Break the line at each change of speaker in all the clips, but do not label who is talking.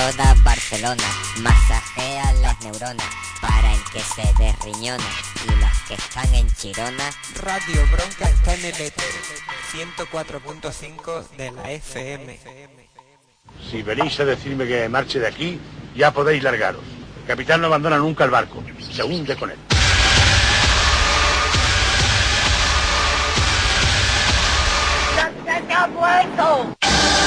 toda Barcelona, masajea las neuronas para el que se desriñona y los que están en Chirona.
Radio Bronca está en el éter, 104.5 de la FM.
Si venís a decirme que marche de aquí, ya podéis largaros. El capitán no abandona nunca el barco, se hunde con él.
¡Se ha muerto!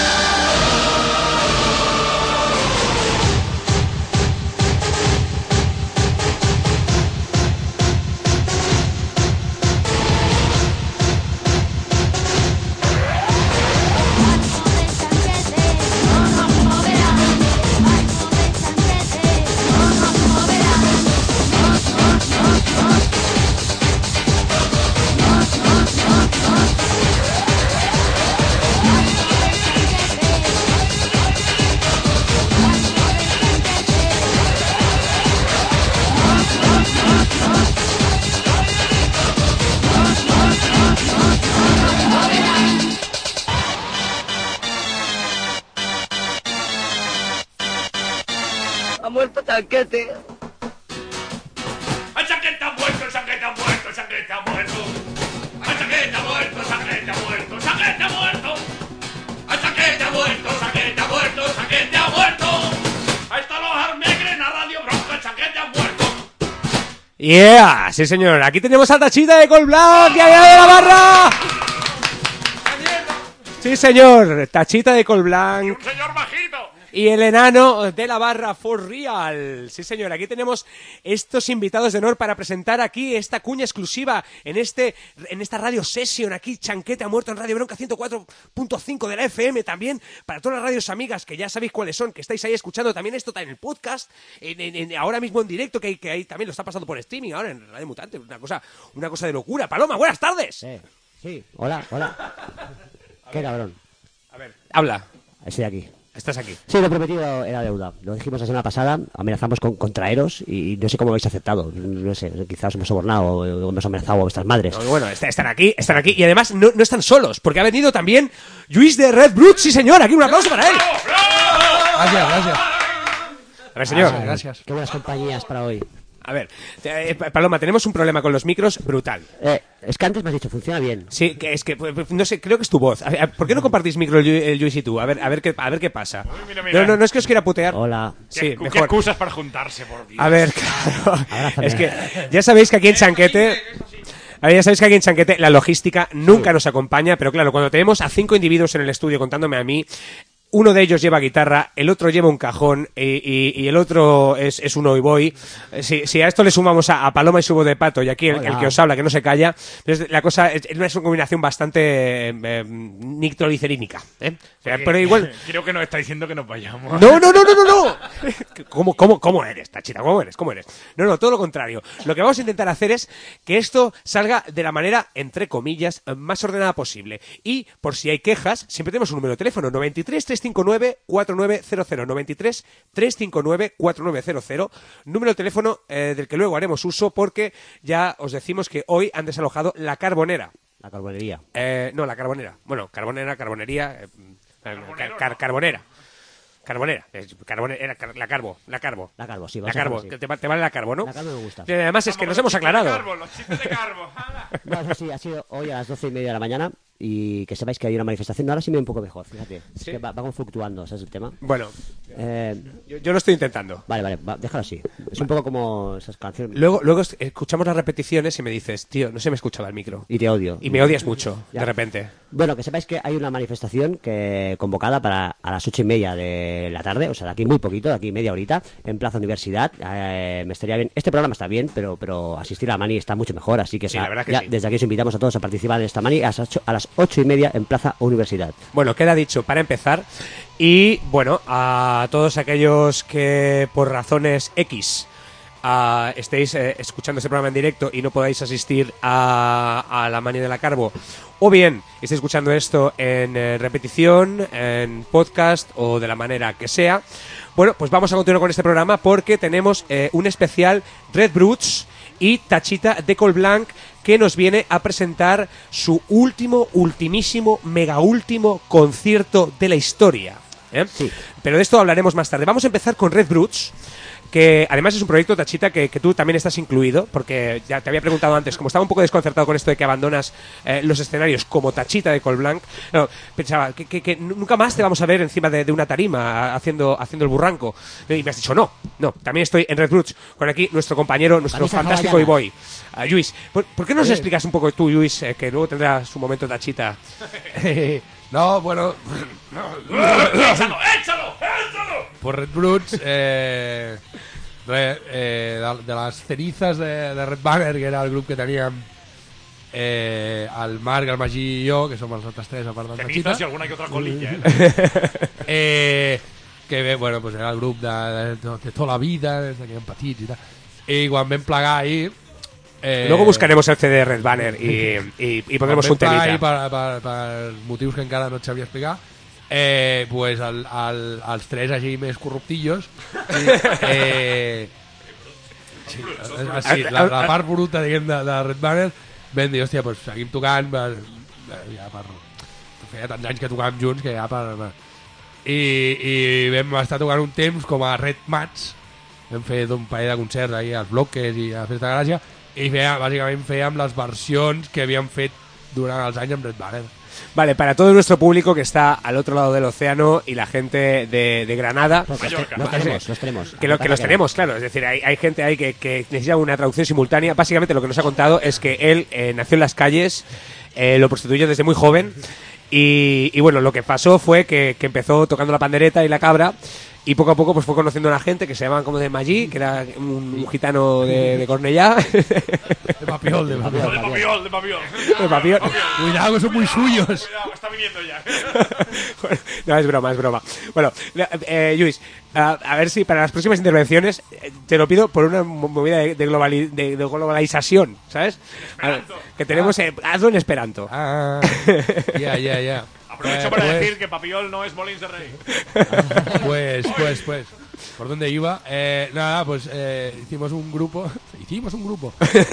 Ha muerto Chanquete.
¡El Chanquete ha muerto! ¡El Chanquete ha muerto! ¡El Chanquete ha muerto! ¡El Chanquete ha muerto! ¡El Chanquete ha muerto! ¡El Chanquete ha muerto! ¡El Chanquete ha muerto! ¡El Chanquete ha muerto! ¡El Chanquete ha muerto! ¡Ahí está los Armegres en la Radio Bronca! ¡El Chanquete ha muerto!
¡Yeah! Sí, señor. Aquí tenemos a Tachita de Colblanc y allá de la barra. Sí, señor. Tachita de Colblanc.
¡Un señor bajito!
Y el enano de la barra for real. Sí, señor, aquí tenemos estos invitados de honor para presentar aquí esta cuña exclusiva en esta radio session. Aquí Chanquete ha muerto en Radio Bronca 104.5 de la FM. También para todas las radios amigas que ya sabéis cuáles son, que estáis ahí escuchando también esto en el podcast, ahora mismo en directo, que ahí también lo está pasando por streaming ahora en Radio Mutante. Una cosa de locura. Paloma, buenas tardes.
Sí, hola. Qué cabrón.
A ver, habla.
Estoy aquí.
Estás aquí.
Sí, lo prometido era deuda. Lo dijimos la semana pasada, amenazamos con traeros y no sé cómo habéis aceptado. No sé, quizás hemos sobornado o hemos amenazado a vuestras madres.
No, bueno, están aquí y además no están solos, porque ha venido también Lluís de Red Brut, sí señor, aquí un aplauso para él.
Gracias.
A ver, señor.
Gracias.
Qué buenas compañías para hoy.
A ver, Paloma, tenemos un problema con los micros brutal.
Es que antes me has dicho, funciona bien.
Sí, que es que, no sé, creo que es tu voz. ¿Por qué no compartís micro el Lluís y tú? A ver qué pasa.
Mira.
No es que os quiera putear.
Hola.
Sí,
¿Qué
mejor.
excusas para juntarse, por Dios?
A ver, claro.
Abrázame.
Es que ya sabéis que aquí en Chanquete... A ver, ya sabéis que aquí en Chanquete la logística nunca nos acompaña, pero claro, cuando tenemos a 5 individuos en el estudio contándome a mí, uno de ellos lleva guitarra, el otro lleva un cajón y el otro es un oiboy. Si a esto le sumamos a Paloma y su voz de pato y aquí el que os habla, que no se calla, entonces la cosa es una combinación bastante nitroglicerínica, ¿eh? O sea, pero igual...
Creo que nos está diciendo que nos vayamos.
No. ¿Cómo eres, Tachita? ¿Cómo eres? No, todo lo contrario. Lo que vamos a intentar hacer es que esto salga de la manera, entre comillas, más ordenada posible. Y, por si hay quejas, siempre tenemos un número de teléfono, 93 359 4900, 93 359 4900, número de teléfono del que luego haremos uso porque ya os decimos que hoy han desalojado la Carbonera.
La carbonería.
No, la Carbonera. Bueno, carbonería... Carbonera. La Carbo,
sí.
La Carbo,
Sí.
te vale la Carbo, ¿no?
La carbo me gusta.
Y además es que nos hemos aclarado.
Los chistes de Carbo.
No, sí, ha sido hoy a las 12:30 de la mañana y que sepáis que hay una manifestación. Ahora sí me veo un poco mejor, fíjate.
¿Sí?
Es que va como fluctuando, ¿sabes el tema?
Bueno, yo lo estoy intentando.
Vale, déjalo así. Es un poco como esas canciones.
Luego escuchamos las repeticiones y me dices, tío, no se me escuchaba el micro.
Y te odio.
Y me odias mucho,
Ya.
de repente.
Bueno, que sepáis que hay una manifestación convocada para a las 8:30 de la tarde, o sea, de aquí muy poquito, de aquí media horita, en Plaza Universidad. Me estaría bien. Este programa está bien, pero asistir a la mani está mucho mejor, así que,
Sí, la verdad que sí.
desde aquí os invitamos a todos a participar en esta mani a las 8:30 en Plaza Universidad.
Bueno, queda dicho para empezar. Y bueno, a todos aquellos que por razones X estéis escuchando este programa en directo y no podáis asistir a la mani de la Carbo, o bien estéis escuchando esto en repetición, en podcast o de la manera que sea, bueno, pues vamos a continuar con este programa porque tenemos un especial Red Brutes y Tachita de Colblanc que nos viene a presentar su ultimísimo, mega último concierto de la historia. ¿eh?
Sí.
Pero de esto hablaremos más tarde. Vamos a empezar con Red Brutes, que además es un proyecto, Tachita, que tú también estás incluido, porque ya te había preguntado antes, como estaba un poco desconcertado con esto de que abandonas los escenarios como Tachita de Colblanc, no, pensaba que nunca más te vamos a ver encima de una tarima haciendo el burranco. Y me has dicho, no, también estoy en Red Brutes, con aquí nuestro compañero, nuestro
Camisa
fantástico
hawaiana.
Iboy. Lluís, ¿por qué no nos explicas un poco tú, Lluís, que luego tendrá su momento Tachita?
No, bueno,
¡Échalo!
por Red Brutes, de las cenizas de Red Banner, que era el grup que teníem el Marc, el Magí i jo, que som els altres tres, a part del
Cenizas y
Tachita.
alguna que otra colilla,
Que bé, bueno, pues era el grup de tota la vida, des que érem petits i tal. I quan vam plegar ahir...
Luego buscaremos el CD de Red Banner y pondremos un temita.
Per motius que encara no et sabia explicar, pues els tres així més corruptillos, la part bruta, diguem, de Red Banner, vam dir, hòstia, pues seguim tocant, feia tants anys que tocàvem junts que ja i vam estar tocant un temps com a Red Mats, vam fer un parell de concerts ahí als Bloques i a la Festa de Gràcia, i bàsicament fèiem les versions que havíem fet durant els anys amb Red Banner.
Vale, para todo nuestro público que está al otro lado del océano y la gente de Granada,
Los tenemos.
que los tenemos, claro. Es decir, hay gente ahí que necesita una traducción simultánea. Básicamente lo que nos ha contado es que él nació en las calles, lo prostituyó desde muy joven y bueno, lo que pasó fue que empezó tocando la pandereta y la cabra. Y poco a poco pues fue conociendo a una gente que se llamaban como de Magí, que era un gitano de Cornellá.
De Papiol.
De papiol.
De Papiol.
Cuidado, que son muy suyos.
Cuidado, está viniendo ya.
No, es broma. Bueno, Lluís, a ver si para las próximas intervenciones te lo pido por una movida de globalización, ¿sabes? Que tenemos, hazlo en Esperanto.
Ya.
Aprovecho para decir que Papiol no es Molins de Rey.
Pues, ¿por dónde iba? Nada, pues hicimos un grupo. Hicimos un grupo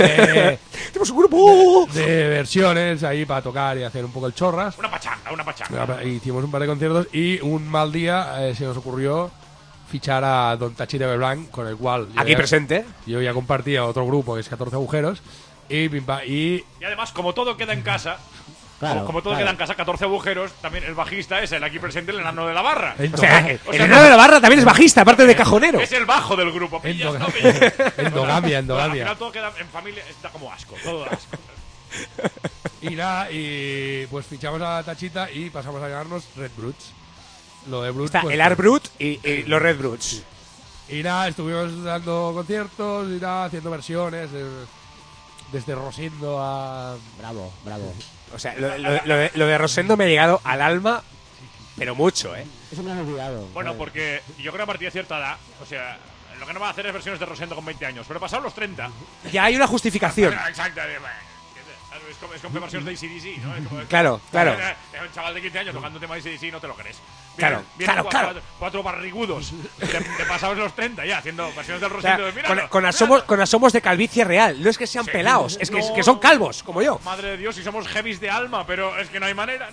de versiones ahí para tocar y hacer un poco el chorras.
Una pachanga.
Hicimos un par de conciertos y un mal día se nos ocurrió fichar a Don Tachita de Blanc, con el cual
aquí presente.
Yo ya compartía otro grupo que es 14 agujeros y
además, como todo queda en casa,
Claro,
como todo queda en casa, 14 agujeros, también el bajista es el aquí presente, el enano de la barra.
O sea, el enano de la barra también es bajista, aparte de cajonero.
Es el bajo del grupo.
Endogamia.
Al final todo queda en familia, está como asco, todo asco.
Y nada, y pues fichamos a Tachita y pasamos a llamarnos Red Brutes. Lo de Brutes,
Está
pues,
el Art Brut y los Red Bruts.
Y nada, estuvimos dando conciertos y nada, haciendo versiones, desde Rosendo a...
Bravo.
O sea, lo de Rosendo me ha llegado al alma, pero mucho, ¿eh?
Eso me lo han olvidado.
Bueno, porque yo creo que a partir de cierta edad, o sea, lo que no va a hacer es versiones de Rosendo con 20 años, pero pasados los 30.
Ya hay una justificación.
Exacto. Es como versiones de AC/DC, ¿no? Es como,
Claro.
Un chaval de 15 años tocando temas de AC/DC, no te lo crees.
Claro.
Cuatro barrigudos de pasados los 30 ya, haciendo versiones del Rosendo.
O sea,
Míralo,
con asomos de calvicie real. No es que sean pelados, es que son calvos, como yo.
Madre de Dios, si somos heavies de alma, pero es que no hay manera.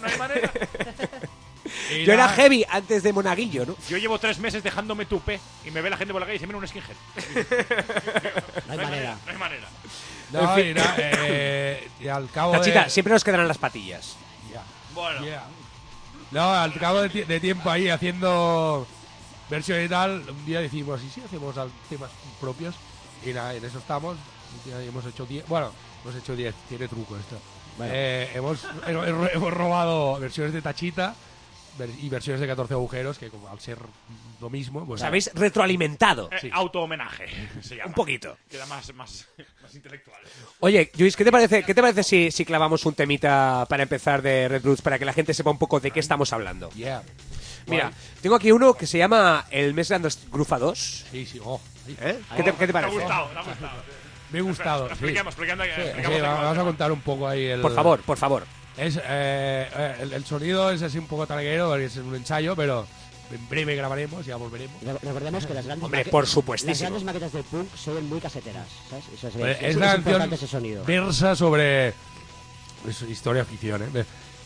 Yo era heavy antes de Monaguillo, ¿no?
Yo llevo 3 meses dejándome tupé y me ve la gente por la calle y dice, mira, un skinhead.
No hay manera.
No hay manera.
No, y nada, y al cabo
Tachita,
de...
siempre nos quedarán las patillas.
Bueno.
Yeah. No, al cabo de tiempo ahí haciendo versiones y tal, un día decimos, ¿y si hacemos temas propios? Y nada, en eso estamos. Ya hemos hecho 10. Bueno, hemos hecho 10, tiene truco esto.
Bueno.
Hemos robado versiones de Tachita y versiones de 14 agujeros, que como al ser lo mismo, pues
Os habéis retroalimentado.
Sí. Auto-homenaje se llama.
Un poquito.
Queda más intelectual.
Oye, Luis, ¿qué te parece si clavamos un temita para empezar de Red Brutes para que la gente sepa un poco de qué estamos hablando?
yeah.
Mira, tengo aquí uno que se llama El Mes Grande Grufa 2.
Sí.
¿Eh? ¿Qué te
Me ha
parece?
gustado.
Me ha gustado. Sí.
Explicamos.
Sí, vamos a contar un poco ahí el...
Por favor.
Es, el sonido es así un poco talaguero, porque es un ensayo, pero en breve grabaremos, ya volveremos.
Recordemos que las grandes,
Hombre, por
las
supuestísimo.
grandes maquetas del punk son muy caseteras, ¿sabes? Eso
Pues
es
la
importante
canción
ese sonido.
versa sobre... Es historia ficción, ¿eh?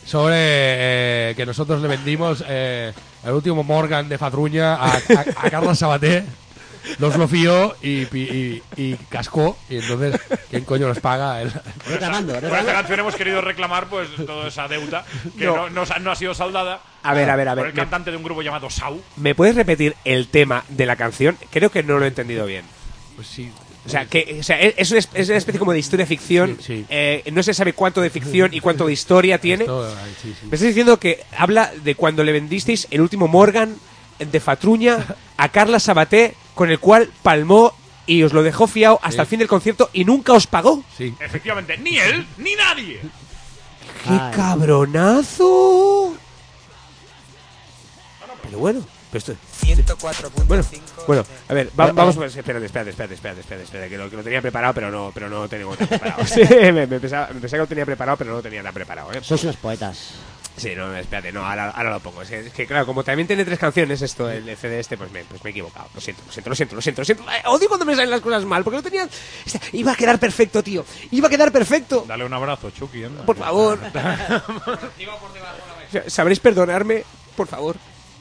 sobre que nosotros le vendimos el último Morgan de Fatruña a Carlos Sabater. Nos lo fió y cascó. Y entonces, ¿quién coño nos paga?
Reclamando.
Por esta canción hemos querido reclamar pues toda esa deuda que no ha sido saldada.
A ver.
Por el cantante de un grupo llamado Sau.
¿Me puedes repetir el tema de la canción? Creo que no lo he entendido bien.
Pues sí.
O sea, es una especie como de historia-ficción.
Sí.
No se sabe cuánto de ficción y cuánto de historia tiene.
Sí.
Me estás diciendo que habla de cuando le vendisteis el último Morgan de Fatruña a Carla Sabater, con el cual palmó y os lo dejó fiado hasta el fin del concierto y nunca os pagó.
Sí.
Efectivamente, ni él ni nadie.
¡Qué cabronazo! Pero bueno, pero esto...
104.5.
Bueno, a ver, vamos. Espérate, que lo tenía preparado, pero no lo tengo tan preparado. Sí, me pensaba que lo tenía preparado, pero no lo tenía tan preparado, ¿eh?
Sois unos poetas.
Sí, no, espérate, no, ahora lo pongo. Es que claro, como también tiene 3 canciones esto, el CD este, pues me he equivocado. Lo siento. Odio cuando me salen las cosas mal, porque no tenía... Iba a quedar perfecto, tío. Iba a quedar perfecto.
Dale un abrazo, Chucky, anda.
Por favor. ¿Sabréis perdonarme? Por favor.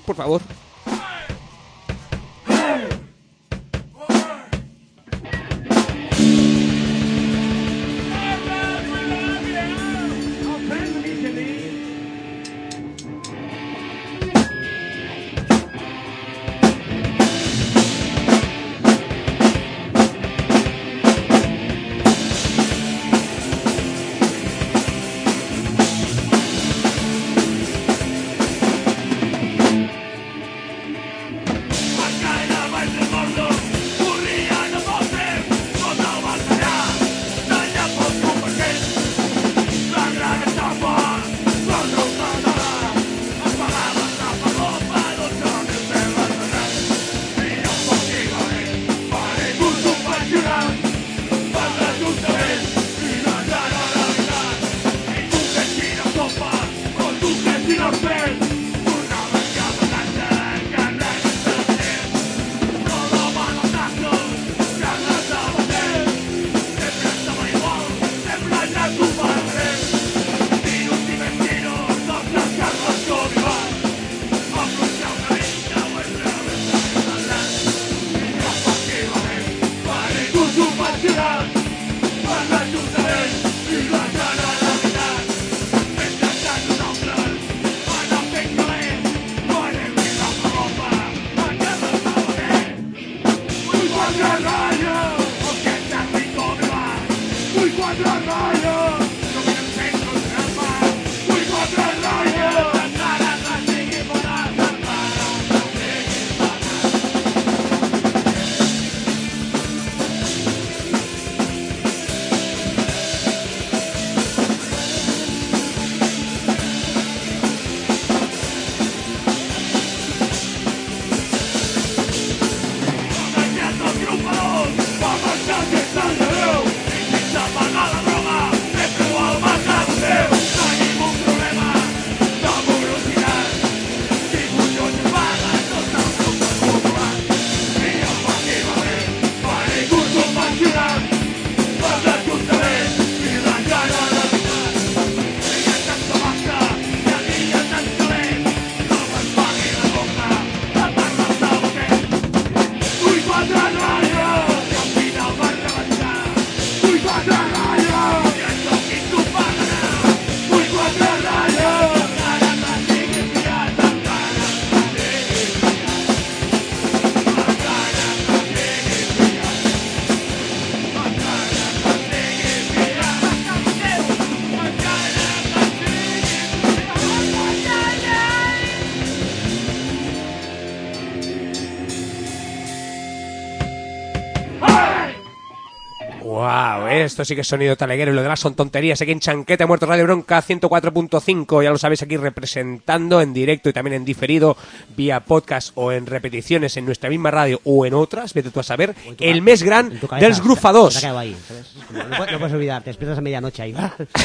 Wow, esto sí que es sonido taleguero y lo demás son tonterías. Aquí en Chanquete ha muerto Radio Bronca 104.5, ya lo sabéis, aquí representando en directo y también en diferido vía podcast o en repeticiones en nuestra misma radio o en otras, vete tú a saber, el mes gran dels Grufados.
Ahí, no puedes olvidar, te despiertas a medianoche ahí.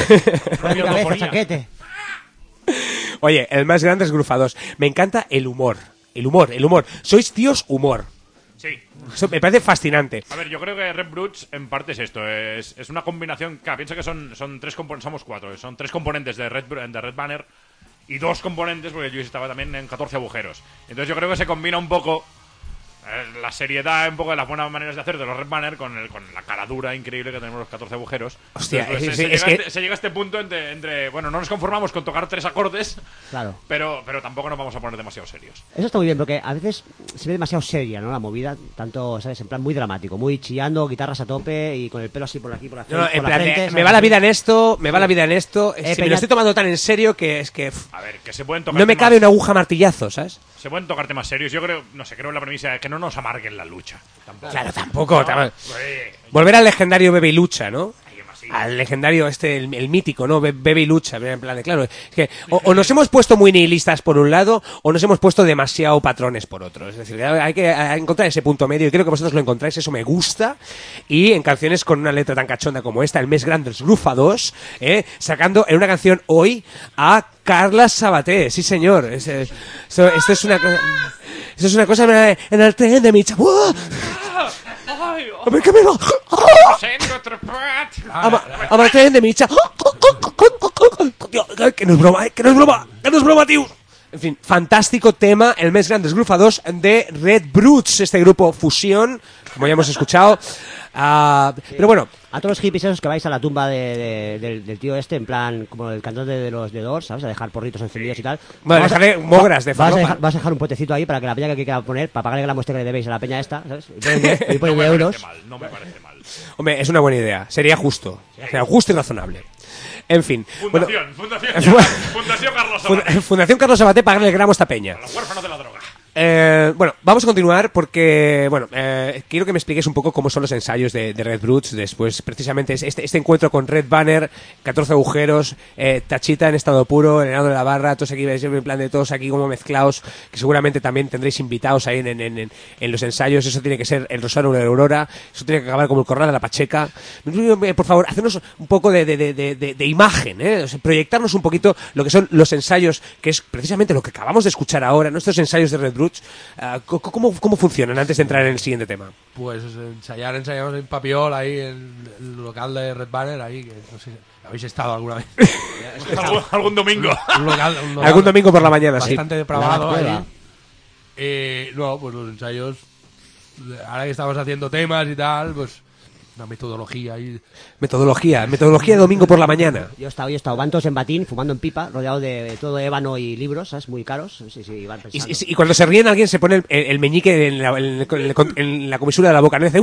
Chanquete.
Oye, el más grande es Grufados. Me encanta el humor. Sois tíos humor.
Sí.
Eso me parece fascinante.
A ver, yo creo que Red Brutes en parte es esto. Es una combinación. Claro, piensa que son tres componentes. Somos 4. Son 3 componentes de Red Banner y 2 componentes, porque yo estaba también en 14 agujeros. Entonces yo creo que se combina un poco la seriedad, un poco de las buenas maneras de hacer de los Red Banner con la cara dura increíble que tenemos los 14 agujeros.
Hostia,
Entonces, se llega a este punto entre bueno, no nos conformamos con tocar 3 acordes,
Claro.
pero tampoco nos vamos a poner demasiado serios.
Eso está muy bien, porque a veces se ve demasiado seria, ¿no? La movida, tanto, ¿sabes? En plan muy dramático, muy chillando, guitarras a tope y con el pelo así por aquí, por la frente.
No, en
por la
plan,
frente,
me
¿sabes?
va la vida en esto, me va la vida en esto. Si me
peinad-
lo estoy tomando tan en serio que es que
A ver, que se pueden tocar
no me cabe una aguja martillazo, ¿sabes?
Se pueden tocar temas serios. Yo creo, no sé, creo en la premisa de que no nos amarguen la lucha. Tampoco.
Claro, tampoco.
No,
Volver al legendario Bebe y Lucha, ¿no?
así.
Al legendario el mítico, ¿no? Bebe y Lucha, en plan de, claro, es que o nos hemos puesto muy nihilistas por un lado o nos hemos puesto demasiado patrones por otro. Es decir, hay que encontrar ese punto medio y creo que vosotros lo encontráis, eso me gusta. Y en canciones con una letra tan cachonda como esta, El Més Gran dels Grufados, sacando en una canción hoy a Carla Sabaté, sí señor. Esto es una cosa... Eso es una cosa en el tren de mi chavo. A ver qué me va. Amb el tren de mitja. Que no es broma, que no es broma, que no es broma, tío. En fin, fantástico tema, el Més Gran dels Grufados de Red Brutes, este grupo fusión, como ya hemos escuchado. Pero bueno,
A todos los hippies esos que vais a la tumba del tío este, en plan, como el cantante de los The Doors, ¿sabes? A dejar porritos encendidos y tal.
bueno, dejaré mogras de farlopa.
Vas a dejar un potecito ahí para que la peña que quiera poner, para pagarle la muestra que le debéis a la peña esta, ¿sabes? Y ponen
No me
euros.
parece mal, no me parece mal.
Hombre, es una buena idea, sería justo. Sería justo y razonable. En fin. Bueno,
Fundación Carlos Sabaté.
Fundación Carlos Sabaté, pagarle el gramo a esta peña.
Los huérfanos de la droga.
Bueno, vamos a continuar porque, bueno, quiero que me expliques un poco cómo son los ensayos de Red Brutes después, precisamente este encuentro con Red Banner, 14 agujeros, Tachita en estado puro, Elena de la Barra, todos aquí, veis en plan de todos aquí como mezclados, que seguramente también tendréis invitados ahí en los ensayos. Eso tiene que ser el Rosario de la Aurora, eso tiene que acabar como el Corral de la Pacheca. Por favor, hacernos un poco de imagen, o sea, proyectarnos un poquito lo que son los ensayos, que es precisamente lo que acabamos de escuchar ahora, nuestros ensayos de Red Brutes. ¿Cómo funcionan antes de entrar en el siguiente tema?
Pues ensayamos en Papiol, ahí en el local de Red Banner, ahí, que no sé, ¿habéis estado alguna vez?
Algún domingo.
Un local
Algún domingo por la mañana, sí.
bastante depravado
La
ahí.
cueva.
No, pues los ensayos, ahora que estamos haciendo temas y tal, pues una metodología ahí.
Metodología de domingo por la mañana.
Yo he estado, van todos en batín, fumando en pipa, rodeado de todo ébano y libros, ¿sabes? Muy caros. Sí, van pensando.
Y cuando se ríen alguien se pone el meñique en la comisura de la boca, ¿no? Y dice,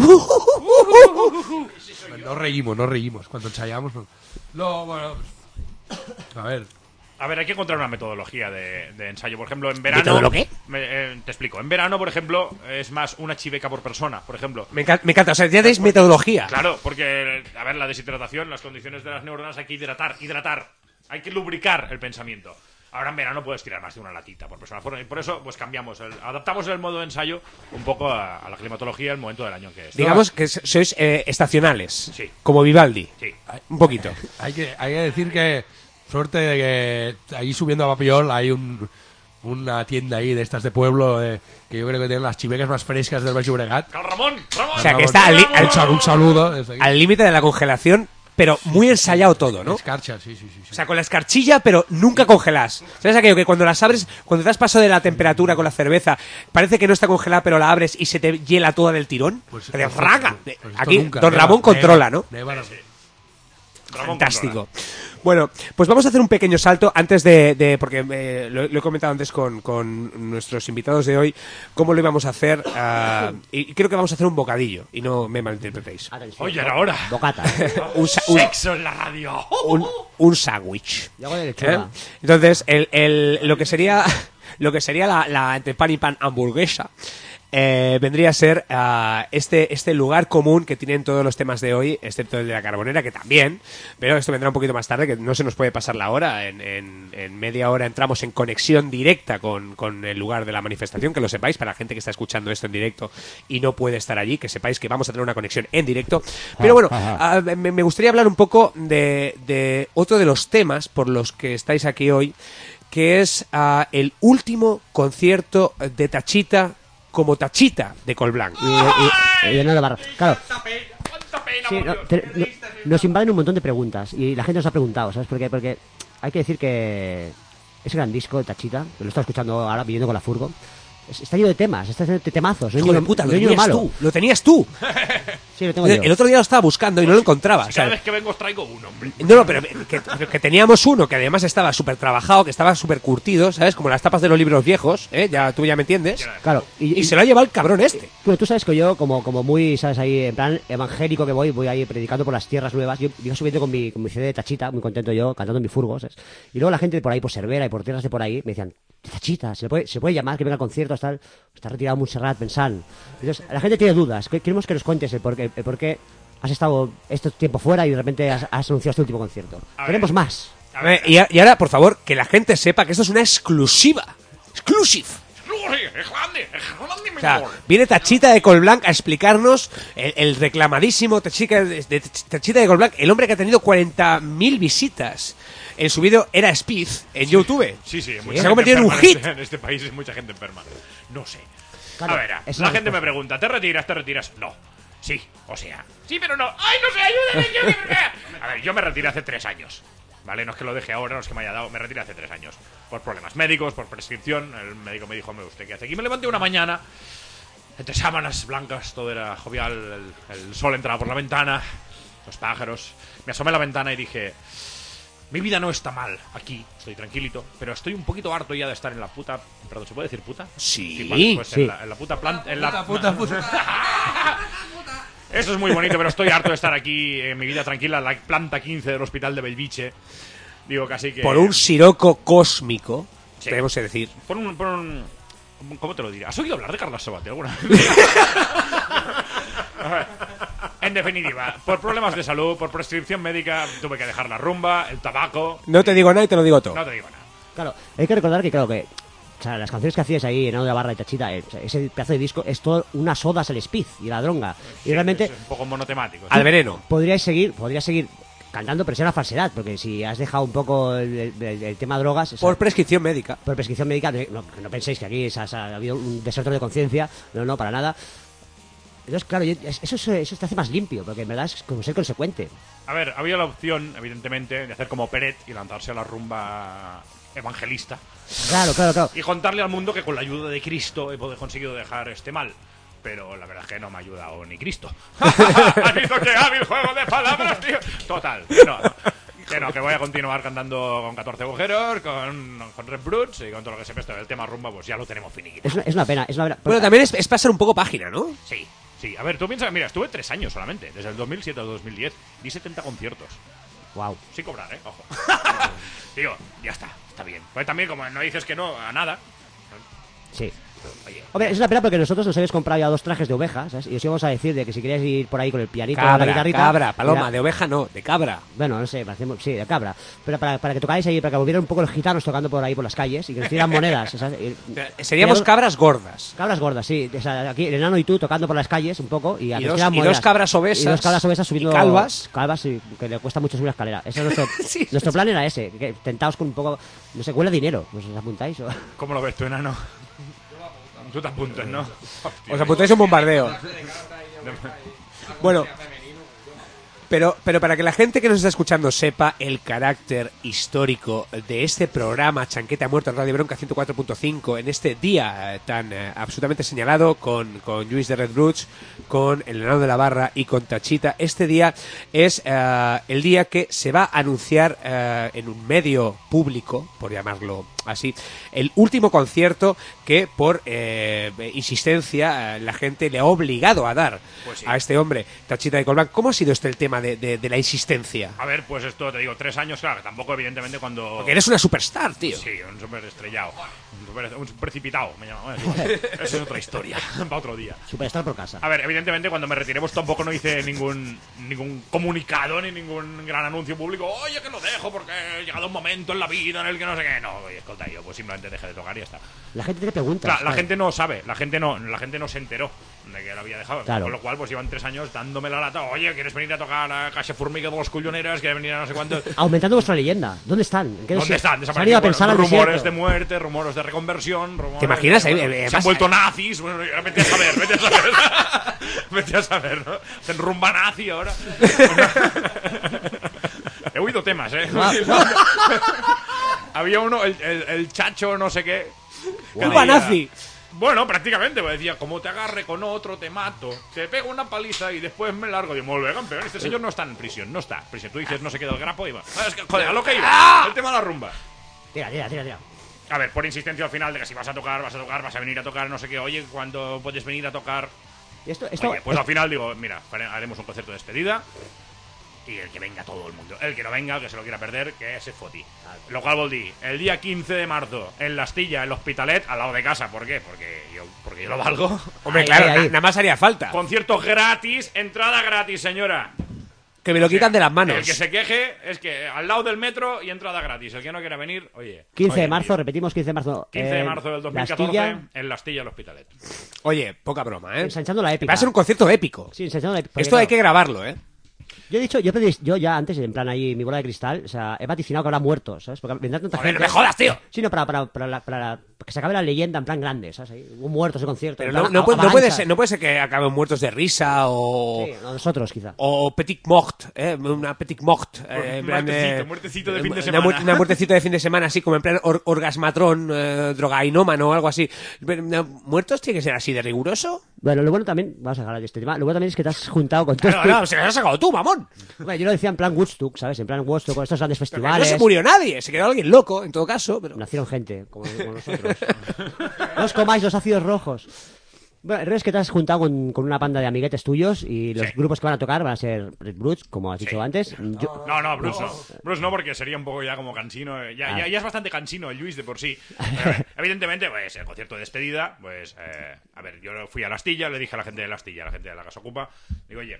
No reímos cuando ensayamos. No, bueno, pues, a ver.
A ver, hay que encontrar una metodología de ensayo. Por ejemplo, en verano...
¿Método qué?
Te explico. En verano, por ejemplo, es más una chiveca por persona, por ejemplo.
Me encanta, o sea, ya tenéis metodología.
Claro, porque, a ver, la deshidratación, las condiciones de las neuronas hay que hidratar. Hay que lubricar el pensamiento. Ahora en verano puedes tirar más de una latita por persona. Por eso, pues cambiamos, adaptamos el modo de ensayo un poco a la climatología, el momento del año que es.
Digamos que sois estacionales.
Sí.
Como Vivaldi.
Sí.
Un poquito.
Hay que decir que suerte de que ahí subiendo a Papiol hay una tienda ahí de estas de pueblo que yo creo que tienen las chivecas más frescas del Baix Llobregat.
¡Cal Ramón!
O sea, que está
Un saludo desde aquí.
al límite de la congelación, pero muy ensayado todo, ¿no?
Escarcha, sí.
O sea, con la escarchilla, pero nunca congelás. ¿Sabes aquello que cuando las abres, cuando te has pasado de la temperatura con la cerveza, parece que no está congelada, pero la abres y se te hiela toda del tirón?
Pues
¡De
esto-
fraga!
pues esto
Aquí
nunca,
Don
neva,
Ramón controla, ¿no?
neva,
Ramón
Fantástico. Bueno, pues vamos a hacer un pequeño salto antes porque lo he comentado antes con nuestros invitados de hoy, cómo lo íbamos a hacer, y creo que vamos a hacer un bocadillo, y no me malinterpretéis.
Atención,
Oye, era hora.
Bocata.
Sexo en la radio.
Un sándwich.
Yo hago de lechuga.
Entonces, lo que sería la entre pan y pan hamburguesa, vendría a ser este lugar común que tienen todos los temas de hoy, excepto el de la carbonera, que también, pero esto vendrá un poquito más tarde, que no se nos puede pasar la hora. En media hora entramos en conexión directa con el lugar de la manifestación, que lo sepáis, para la gente que está escuchando esto en directo y no puede estar allí, que sepáis que vamos a tener una conexión en directo. Pero bueno, me gustaría hablar un poco de otro de los temas por los que estáis aquí hoy, que es el último concierto de Tachita como Tachita de Colblanc.
Y de Navarra. Claro.
¡Cuánta pena!
Sí,
por Dios!
nos invaden un montón de preguntas y la gente nos ha preguntado, ¿sabes por qué? Porque hay que decir que ese gran disco de Tachita, que lo estaba escuchando ahora viniendo con la furgo, está lleno de temas, está lleno de temazos.
Hijo de puta,
no hay ni uno malo.
lo tenías tú.
Sí, lo tengo yo.
El otro día lo estaba buscando y no lo encontraba.
Si
o sea,
cada vez que vengo os traigo uno, hombre.
no, pero que teníamos uno que además estaba súper trabajado, que estaba súper curtido, ¿sabes? Como las tapas de los libros viejos, ¿eh? Tú ya me entiendes.
Claro.
Y se lo ha llevado el cabrón este.
Bueno, tú sabes que yo, como muy, ¿sabes? Ahí, en plan evangélico que voy ahí predicando por las tierras nuevas. Yo iba subiendo con mi CD de Tachita, muy contento yo, cantando en mi furgo, ¿sabes? Y luego la gente de por ahí, por Cervera y por tierras de por ahí, me decían, Tachita, ¿se puede llamar que venga al concierto? Está retirado Montserrat, pensando. Entonces, la gente tiene dudas. Queremos que nos cuentes el por qué has estado este tiempo fuera y de repente has anunciado este último concierto. Queremos más.
A ver, y ahora, por favor, que la gente sepa que esto es una exclusiva. Exclusive.
¡Es grande!
O sea, viene Tachita de Colblanc a explicarnos el reclamadísimo Tachita de Colblanc, el hombre que ha tenido 40.000 visitas en su vídeo Era Speed en YouTube.
Sí,
Se ha convertido en un hit.
En este país hay mucha gente enferma. No sé.
Claro,
A ver,
es
la
una
gente me
respuesta.
pregunta, ¿te retiras? No. Sí, o sea. Sí, pero no. ¡Ay, no sé, ayúdame! A ver, yo me retiré hace 3 años. ¿Vale? No es que lo deje ahora, no es que me haya dado. Me retiré hace 3 años. Por problemas médicos, por prescripción. El médico me dijo, hombre, ¿usted qué hace aquí? Me levanté una mañana, entre sábanas blancas, todo era jovial. El sol entraba por la ventana, los pájaros. Me asomé a la ventana y dije, mi vida no está mal aquí, estoy tranquilito, pero estoy un poquito harto ya de estar en la puta... Perdón, ¿se puede decir puta?
Sí.
Vale, pues
Sí.
en la puta planta... En la
Puta.
Eso es muy bonito, pero estoy harto de estar aquí en mi vida tranquila, en la planta 15 del hospital de Belviche. Digo, casi que...
Por un siroco cósmico,
Sí.
debemos decir.
Por un... ¿Cómo te lo diré? ¿Has oído hablar de Carla Sabater alguna vez? A ver, en definitiva, por problemas de salud, por prescripción médica, tuve que dejar la rumba, el tabaco...
No te digo nada y te lo digo todo.
No te digo nada.
Claro, hay que recordar que, claro, que o sea, las canciones que hacías ahí en Nano de la Barra y Tachita, o sea, ese pedazo de disco es todo unas odas al speed y la dronga. Y
Sí,
realmente
es un poco monotemático.
Al veneno.
podrías seguir cantando, pero es una falsedad, porque si has dejado un poco el tema drogas... o sea,
Por prescripción médica.
por prescripción médica, no penséis que aquí ha habido un deserto de conciencia, no, para nada. Entonces, claro, eso te hace más limpio, porque en verdad es como ser consecuente.
A ver, había la opción, evidentemente, de hacer como Peret y lanzarse a la rumba evangelista
Claro.
y contarle al mundo que con la ayuda de Cristo he conseguido dejar este mal. Pero la verdad es que no me ha ayudado ni Cristo. ¿Has visto qué hábil juego de palabras, tío? Total, que voy a continuar cantando con 14 agujeros, con Red Brutes y con todo lo que se presta del tema rumba, pues ya lo tenemos finiquito.
Es una pena.
Bueno, también es pasar un poco página, ¿no?
Sí, a ver, tú piensas, mira, estuve 3 años solamente, desde el 2007 al 2010, di 70 conciertos.
Wow.
Sin cobrar, ojo. Digo, ya está bien. Pues también, como no dices que no a nada,
Sí.
oye,
Hombre, es una pena porque nosotros nos habéis comprado ya 2 trajes de oveja, ¿sabes? Y os íbamos a decir de que si queríais ir por ahí con el pianito, la guitarrita...
Cabra, paloma,
mira,
de oveja no, de cabra.
Bueno, no sé, sí, de cabra. Pero para que tocáis ahí, para que volvieran un poco los gitanos tocando por ahí por las calles y que nos tiraran monedas, ¿sabes?
Seríamos cabras gordas.
Cabras gordas, sí. O sea, aquí el enano y tú tocando por las calles un poco y a que nos
dos-
tiraran
y dos
monedas.
cabras obesas.
Y 2 cabras obesas subiendo...
Y calvas.
Calvas, sí, que le cuesta mucho subir la escalera. Ese es nuestro,
Sí.
nuestro plan era ese. Que tentaos con un poco... No sé, huele a dinero. ¿Os apuntáis? O...
¿cómo lo ves tú, enano? Tú te apuntas, ¿no? Hostia.
Os apuntáis a un bombardeo. Bueno, pero para que la gente que nos está escuchando sepa el carácter histórico de este programa Chanquete ha muerto en Radio Bronca 104.5 en este día tan absolutamente señalado con Luis de Red Brutes, con el Enano de la Barra y con Tachita, este día es el día que se va a anunciar en un medio público, por llamarlo así, el último concierto que por insistencia la gente le ha obligado a dar
Pues sí.
a este hombre, Tachita de Colblanc. ¿Cómo ha sido el tema de la insistencia?
A ver, pues esto te digo, 3 años, claro, tampoco evidentemente cuando...
Porque eres una superstar, tío.
Sí, un super estrellado. Un precipitado, me llama. Bueno, es igual. Eso es otra historia, para otro día.
Superstar por casa.
A ver, evidentemente cuando me retiré pues tampoco no hice ningún comunicado ni ningún gran anuncio público. Oye, que lo dejo porque he llegado un momento en la vida en el que no sé qué. No, oye, flauta. Y yo pues simplemente dejé de tocar y ya está.
La gente tiene preguntas.
Claro, la
claro.
gente no sabe, la gente no se enteró de que lo había dejado.
Claro.
Con lo cual, pues llevan 3 años dándome la lata. Oye, ¿quieres venir a tocar a Caixa Formiga de los Colloneras? ¿Quieres venir a no sé cuánto?
Aumentando vuestra leyenda. ¿Dónde están? ¿En qué
¿Dónde están?
Se han ido a pensar al
rumores
desierto.
de muerte, rumores de reconversión, rumores...
¿Te imaginas?
Se han vuelto nazis. Bueno, vete a saber. Vete a saber, ¿no? Hacen rumba nazi ahora. He oído temas, ¿eh? Había uno, el chacho no sé qué.
¡Rumba nazi!
Bueno, prácticamente, pues decía, como te agarre con otro, te mato, te pego una paliza y después me largo. Digo, muy bien, campeón, este señor no está en prisión, no está en prisión. Tú dices, no se queda el grapo y va. Es que, joder, a lo que iba, el tema de la rumba.
Tira.
A ver, por insistencia al final de que si vas a tocar, vas a venir a tocar, no sé qué. Oye, ¿cuándo puedes venir a tocar?
Esto,
Oye, pues al final digo, mira, haremos un concierto de despedida. Y el que venga todo el mundo. El que no venga, el que se lo quiera perder, que se foti. Lo cual volví el día 15 de marzo en La Astilla, en el Hospitalet, al lado de casa. ¿Por qué? Porque yo lo valgo.
Hombre,
Ahí,
claro,
ahí.
nada más haría falta.
Concierto gratis, entrada gratis, señora.
Que me lo quitan de las manos.
El que se queje es que al lado del metro y entrada gratis. El que no quiera venir, oye.
15 de
oye,
marzo,
tío.
repetimos 15 de marzo.
15 de marzo del 2014
Astilla,
en La Astilla, el Hospitalet.
Oye, poca broma, ¿eh?
ensanchando la épica.
Va a ser un concierto épico.
Sí, ensanchando la épica.
Esto hay que grabarlo, ¿eh?
Yo he dicho, yo ya antes, en plan ahí, mi bola de cristal, o sea, he vaticinado que habrá muertos, ¿sabes? Porque vendrá tanta
Joder,
gente.
no me jodas, tío.
Sí, no, para que se acabe la leyenda en plan grande, ¿sabes? Ahí, hubo muertos de concierto.
Pero
en plan,
no puede
avalancha.
ser, no puede ser que acaben muertos de risa o...
Sí, no, nosotros, quizá.
O petit mort, una petit mort. En plan de-
muertecito de fin de semana.
Una muertecita de fin de semana, así como en plan orgasmatrón, drogainómano o algo así. Pero, ¿muertos tiene que ser así de riguroso?
Bueno, lo bueno también, vamos a hablar de este tema, lo bueno también es que te has juntado con todos.
No, se lo has sacado tú, mamón.
Bueno, yo lo decía en plan Woodstock, ¿sabes? En plan Woodstock, con estos grandes
Pero que no
festivales.
se murió nadie, se quedó alguien loco, en todo caso. Pero...
Nacieron gente, como nosotros. No os comáis los ácidos rojos. Bueno, el resto es que te has juntado con una panda de amiguetes tuyos y los
Sí.
grupos que van a tocar van a ser Red Brutes, como has dicho antes.
No, Bruce no. Bruce no, porque sería un poco ya como cansino. Ya es bastante cansino el Luis de por sí. Evidentemente, pues el concierto de despedida, pues... a ver, yo fui a La Astilla, le dije a la gente de La Astilla, a la gente de la Casa Ocupa, digo, oye...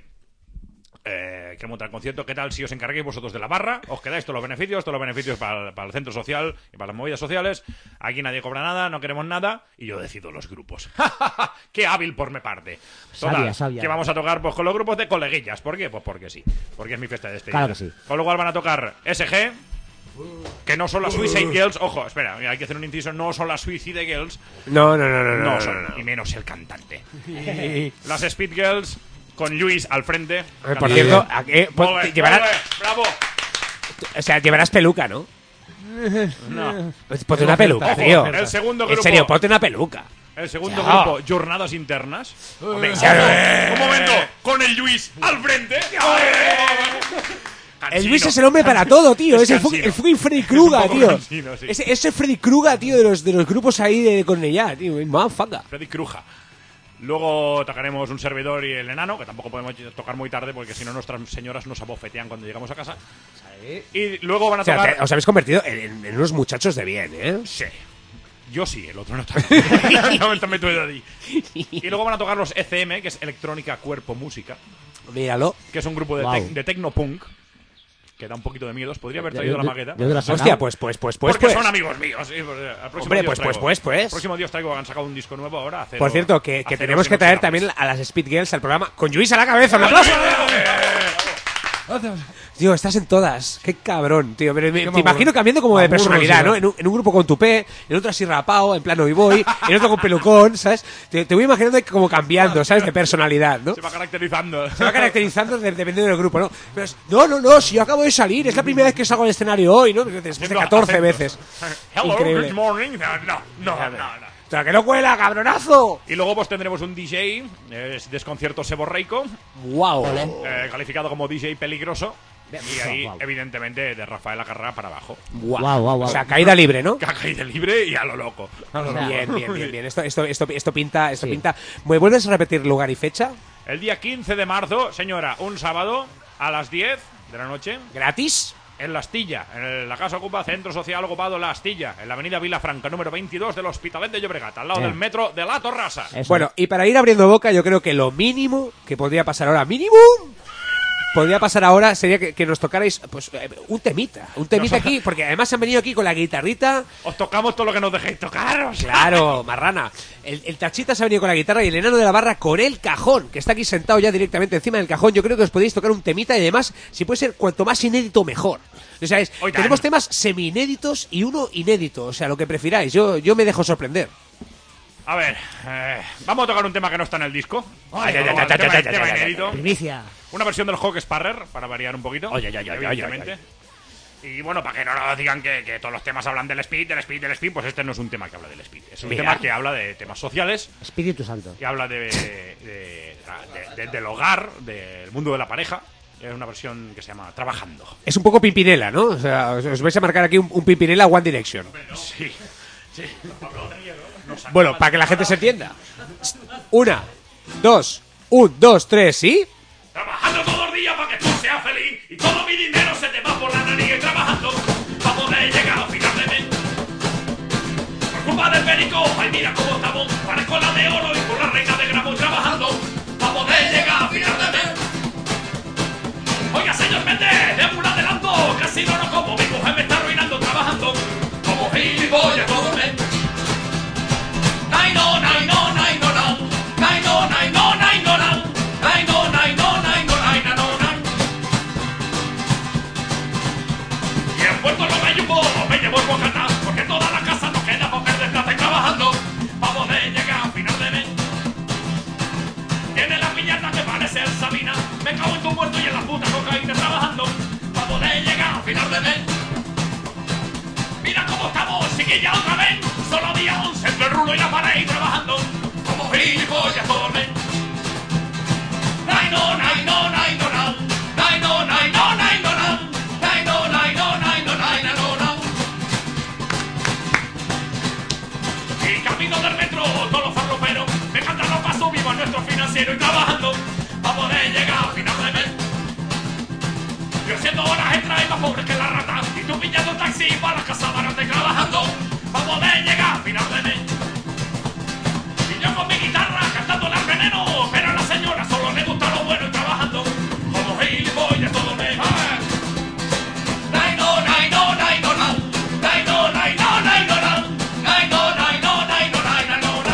queremos montar el concierto, ¿qué tal si os encarguéis vosotros de la barra? Os quedáis todos los beneficios para el centro social y para las movidas sociales. Aquí nadie cobra nada, no queremos nada y yo decido los grupos. ¡Qué hábil por mi parte! Total,
Sabia.
que vamos a tocar pues con los grupos de coleguillas. ¿Por qué? Pues porque sí, porque es mi fiesta de despedida.
Claro que sí.
Con lo cual van a tocar SG, que no son las Suicide Girls. Ojo, espera, hay que hacer un inciso, no son las Suicide Girls.
No
son, y menos el cantante. Las Speed Girls... Con Luis al frente.
Por cierto,
Muy bien,
llevarás,
muy bien, bravo.
o sea, llevarás peluca, ¿no?
No.
Pues ponte una peluca,
Ojo,
tío.
el segundo
En
grupo.
serio, ponte una peluca.
El segundo
Ya.
grupo, Jornadas Internas. Hombre,
Ya.
un momento, con el Luis al frente.
El Luis es el hombre para todo, tío. Es el
cansino.
fucking Freddy Krueger,
Es un poco
tío.
cansino, sí.
Ese Freddy Krueger, tío, de los grupos ahí de Cornellá, tío. Motherfucker.
Freddy Kruja. Luego tocaremos un servidor y el enano, que tampoco podemos tocar muy tarde porque si no nuestras señoras nos abofetean cuando llegamos a casa. Y luego van a
O sea,
tocar...
os habéis convertido en unos muchachos de bien, ¿eh?
Sí. Yo sí, el otro no tanto. No me tuve ahí. Y luego van a tocar los ECM, que es Electrónica, Cuerpo, Música,
Míralo.
que es un grupo de,
Wow.
de tecnopunk, que da un poquito de miedo. Os podría haber traído la maqueta.
¿De dónde la has
Hostia,
sacado?
pues.
Porque son amigos míos. Sí, pues, al próximo
Hombre,
día os traigo.
pues.
El próximo día os traigo, han sacado un disco nuevo ahora. Acero-
Por cierto, que
Acero
tenemos que traer
inoxidable.
también a las Speed Girls al programa con Luis a la cabeza. ¡Un aplauso! Tío, estás en todas. Qué cabrón, tío. Pero te imagino cambiando como de personalidad, ¿no? En un grupo con tupé, en otro así rapado, en plan hoy voy, en otro con pelucón, ¿sabes? Te voy imaginando como cambiando, ¿sabes? De personalidad, ¿no?
Se va caracterizando.
Se va caracterizando dependiendo del grupo, ¿no? Pero no, si yo acabo de salir, es la primera vez que salgo al escenario hoy, ¿no? Después de 14 veces.
Hello,
Increíble.
good morning. No.
O sea, que no cuela, cabronazo.
Y luego pues tendremos un DJ, es Desconcierto Seborreico,
Wow.
calificado como DJ peligroso. Y ahí,
Guau.
evidentemente, de Rafael Acarrá para abajo.
Guau.
O sea, caída libre, ¿no?
Caca y de libre y a lo loco.
Bien. Esto pinta. ¿Me vuelves a repetir lugar y fecha?
El día 15 de marzo, señora, un sábado a las 10 de la noche,
¿Gratis?
en La Astilla, en la Casa Ocupa, Centro Social Ocupado La Astilla, en la avenida Vilafranca, número 22 del Hospitalet de Llobregat, al lado del metro de La Torrasa.
Eso.
Bueno, y para ir abriendo boca, yo creo que lo mínimo que podría pasar ahora, mínimo, podría pasar ahora sería que nos tocarais pues un temita aquí, porque además han venido aquí con la guitarrita.
Os tocamos todo lo que nos dejéis tocaros.
Claro, marrana. El Tachita se ha venido con la guitarra y el enano de la barra con el cajón, que está aquí sentado ya directamente encima del cajón. Yo creo que os podéis tocar un temita y además, si puede ser cuanto más inédito, mejor. O sea, tenemos temas semi-inéditos y uno inédito, o sea, lo que prefiráis. Yo me dejo sorprender.
A ver, vamos a tocar un tema que no está en el disco.
Tema
inédito.
Primicia.
Una versión del Hawk Sparrer, para variar un poquito. Evidentemente. Y bueno, para que no nos digan que todos los temas hablan del speed, pues este no es un tema que habla del speed. Es un tema que habla de temas sociales.
Espíritu Santo.
Que habla del hogar, del mundo de la pareja. Es una versión que se llama Trabajando.
Es un poco Pimpinela, ¿no? O sea, os vais a marcar aquí un Pimpinela One Direction.
Sí.
Bueno, para que la gente se entienda. 1, 2, 1, 2, 3, ¿sí?
Trabajando todos los días para que tú seas feliz y todo mi dinero se te va por la nariz y trabajando para poder llegar a final de mes. Por culpa del perico, ay mira cómo estamos, parezco la de oro y por la reina de gramo trabajando para poder llegar a final de mes. Oiga señor Méndez, de un adelanto, casi no como, mi mujer me está arruinando trabajando como gilipollas todo el mes. Nay no, nay no, nay no, no, nay no, nay no, nay no, no. Ay, no, nay, no, nay, no, nay, no, no. Y en Puerto Lomeyupo me llevo el bocata, porque toda la casa nos queda papel de plata y trabajando para poder llegar a final de mes. Tiene la piñata que parece el Sabina, me cago en tu muerto y en la puta cocaína trabajando para poder llegar a final de mes. Mira cómo estamos, chiquilla, otra vez, solo día 11 entre el rulo y la pared y trabajando como gilipollas todo el mes. Nay no, nay no, nay no, no. Nay no, nay no, nay no, no. Nay no, nay no, nay no, nay no, no. Y camino del metro, todos los farroperos me cantan los pasos vivos a nuestro financiero y trabajando para poder llegar a final de mes. Yo haciendo horas extra y más pobre que la rata y tú pillando un taxi para la casa barata y trabajando para poder llegar a final de mes. Y yo con mi guitarra cantándole al veneno, pero a la señora solo le gusta lo bueno y trabajando como gilipollas todo el mes. Nay no, nay no, nay no, no. Nay no, nay no, nay no, no. Nay no, nay no, nay no, nay no, no.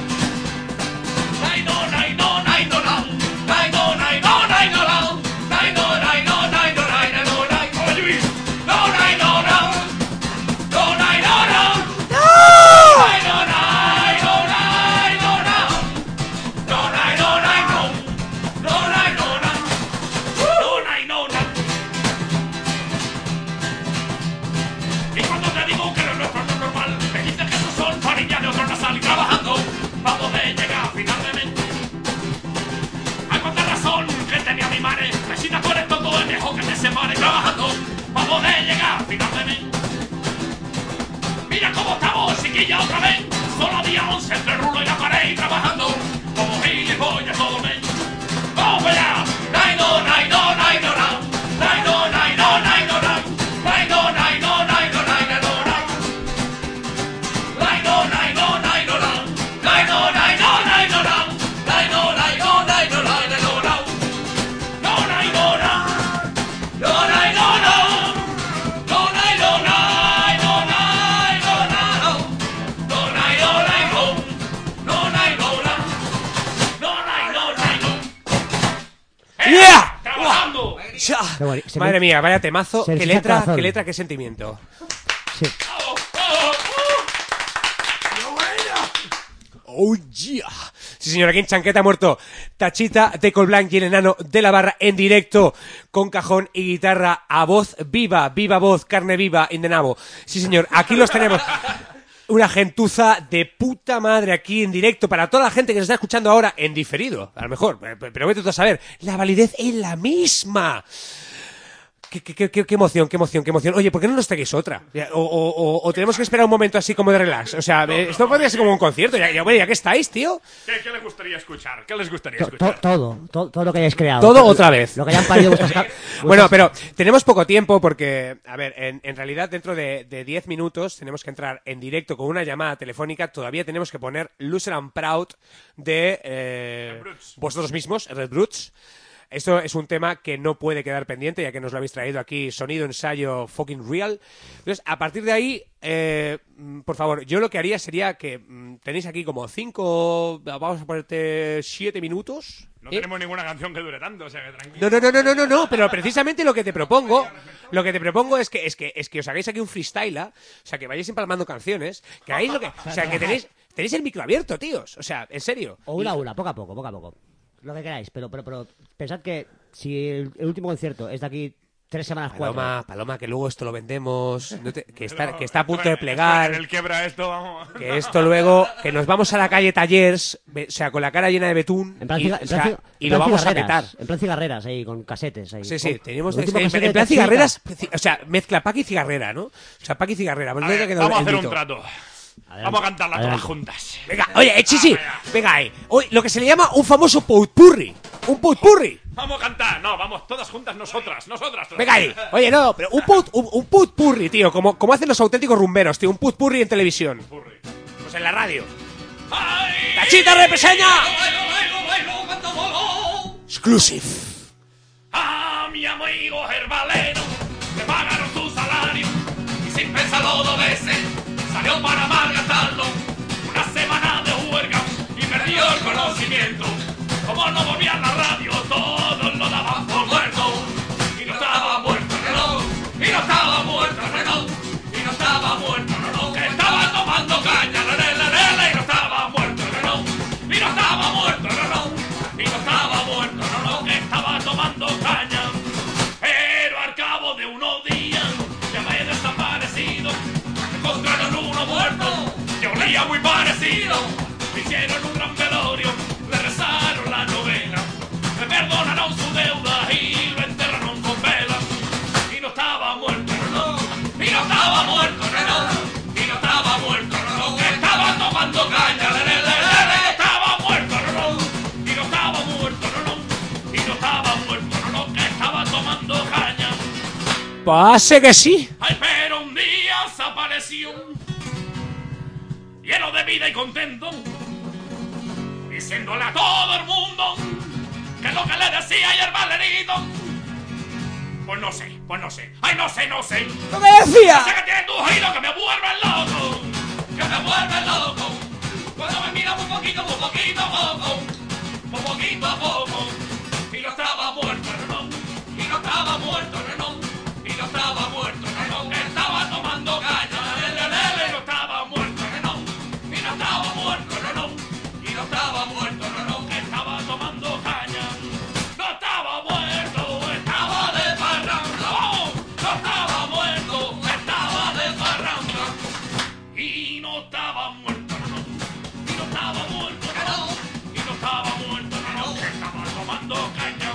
Nay no, nay no, nay no, no. Nay no, nay no, nay no, no. Nay no, nay no, nay no, nay no, no. Oye Luis, no, nay no, no. No, nay no, no. Nay no, nay no, nay no, no. No, nay no, nay no. No, nay no, no. No, nay no, no. Y cuando te digo que lo nuestro no es normal, me dices que esos son farillas de otro nasal y trabajando para poder llegar a final de mes. Hay cuánta razón que tenía mi madre, me sientas por esto todo es mejor que te separe trabajando para poder llegar a final de mes. Mira cómo estamos, chiquilla, otra vez, solo día 11 entre el rulo y la pared y trabajando como gilipollas todo el mes. ¡Vamos para allá! ¡Nay no, nay no, nay no, no! ¡Nay no, nay no, nay no, no! ¡Nay no, nay no, nay no, nay no, no! ¡Nay no, nay no, nay no, no! ¡Nay no, nay no, nay no, no! ¡Nay no, nay no, nay no, nay no, no! ¡No, nay no, no! ¡No, nay no, no! ¡No, nay no, nay no, nay no, no! ¡No, nay no, nay no! ¡No, nay no, no! ¡No, nay no, nay no!
¡Yeah!
¡Trabajando!
Ya.
Qué bonito. Se
Madre
me-
mía, vaya temazo.
se me
Qué
echa el
letra,
corazón.
qué letra, qué sentimiento.
Sí.
Oh yeah. Sí, señor, aquí en Chanqueta ha muerto Tachita, Teco el Blanc y el enano de la barra en directo, con cajón y guitarra a voz viva, viva voz, carne viva, in the nabo. Sí, señor, aquí los tenemos. Una gentuza de puta madre aquí en directo para toda la gente que nos está escuchando ahora en diferido, a lo mejor, pero vete tú a saber, la validez es la misma. Qué emoción, qué emoción, qué emoción. Oye, ¿por qué no nos traéis otra? O tenemos que esperar un momento así como de relax. O sea, esto podría ser como un concierto. Ya que estáis, tío.
¿Qué les gustaría escuchar? ¿Qué les gustaría
To-
escuchar?
todo lo que hayáis creado.
Todo otra vez.
Lo que hayan parido vuestras
Bueno, pero tenemos poco tiempo porque, a ver, en realidad dentro de 10 minutos tenemos que entrar en directo con una llamada telefónica. Todavía tenemos que poner Loser and Proud de
Brutes.
vosotros mismos, Red Brutes. Esto es un tema que no puede quedar pendiente, ya que nos lo habéis traído aquí, sonido, ensayo, fucking real. Entonces, a partir de ahí, por favor, yo lo que haría sería que tenéis aquí como 5, vamos a ponerte 7 minutos.
No tenemos ninguna canción que dure tanto, o sea que tranquilo.
No, pero precisamente lo que te propongo es que os hagáis aquí un freestyle, o sea, que vayáis empalmando canciones, que hagáis lo que, o sea, que tenéis el micro abierto, tíos, o sea, en serio.
O una, poco a poco. Lo que queráis, pero pensad que si el último concierto es de aquí 3 semanas, 4.
Paloma, que luego esto lo vendemos, que está a punto de plegar.
El quiebra esto, vamos.
Que esto luego, que nos vamos a la calle Tallers, o sea, con la cara llena de betún, y lo vamos a petar.
En plan cigarreras, ahí, con casetes. Ahí.
Sí, teníamos
en
plan cigarreras, o sea, mezcla Pac y cigarrera, ¿no? O sea, Pac y cigarrera.
Vamos a hacer un trato. Vamos a cantarla todas juntas.
Venga, oye, Chichi, venga ahí. Hoy, lo que se le llama un famoso potpourri. Un potpourri.
Vamos a cantar. No, vamos todas juntas nosotras.
Venga ahí. Oye, no, pero un potpourri, tío, como hacen los auténticos rumberos, tío, un potpourri en televisión. Pues en la radio. ¡Tachita represeña! Exclusive.
A mi amigo Herbaleno le pagaron su salario y sin pensarlo 2 veces salió para malgastarlo. Una semana de huelga y perdió el conocimiento. Como no volvía a la radio, todos lo daban por muerto. Y no estaba muerto, no, y no estaba muerto, no, y no estaba muerto, no, que estaba tomando caña, y no estaba muerto, no, y no estaba muerto, no, y no estaba muerto, no, que estaba tomando caña. Pero al cabo de unos días ya me he desaparecido. Encontraron uno muerto, que olía muy parecido. Le hicieron un gran velorio, le rezaron la novena, le perdonaron su deuda y lo enterraron con velas. Y no estaba muerto, no, y no estaba muerto, no, y no estaba muerto, no, que estaba tomando caña, y estaba muerto, no, y no estaba muerto, no, y no estaba muerto, no, que estaba tomando caña.
Pase que sí.
Ay, pero un día se apareció, lleno de vida y contento, diciéndole a todo el mundo que lo que le decía ayer Valerito. Pues no sé, ay no sé.
¿Lo que decía?
No sé que tiene tu giro que me vuelve loco, cuando me mira muy poquito a poco, y no estaba muerto, no, y no estaba muerto, no, y no estaba muerto, no, que estaba tomando caña, y no estaba muerto, no, y no estaba muerto, no, y no estaba muerto, no, que estaba tomando caña. No estaba muerto, estaba de parranda, vamos, no estaba muerto, estaba de parranda, y no estaba muerto, no, y no estaba muerto, no, y no estaba muerto, no, que estaba tomando caña.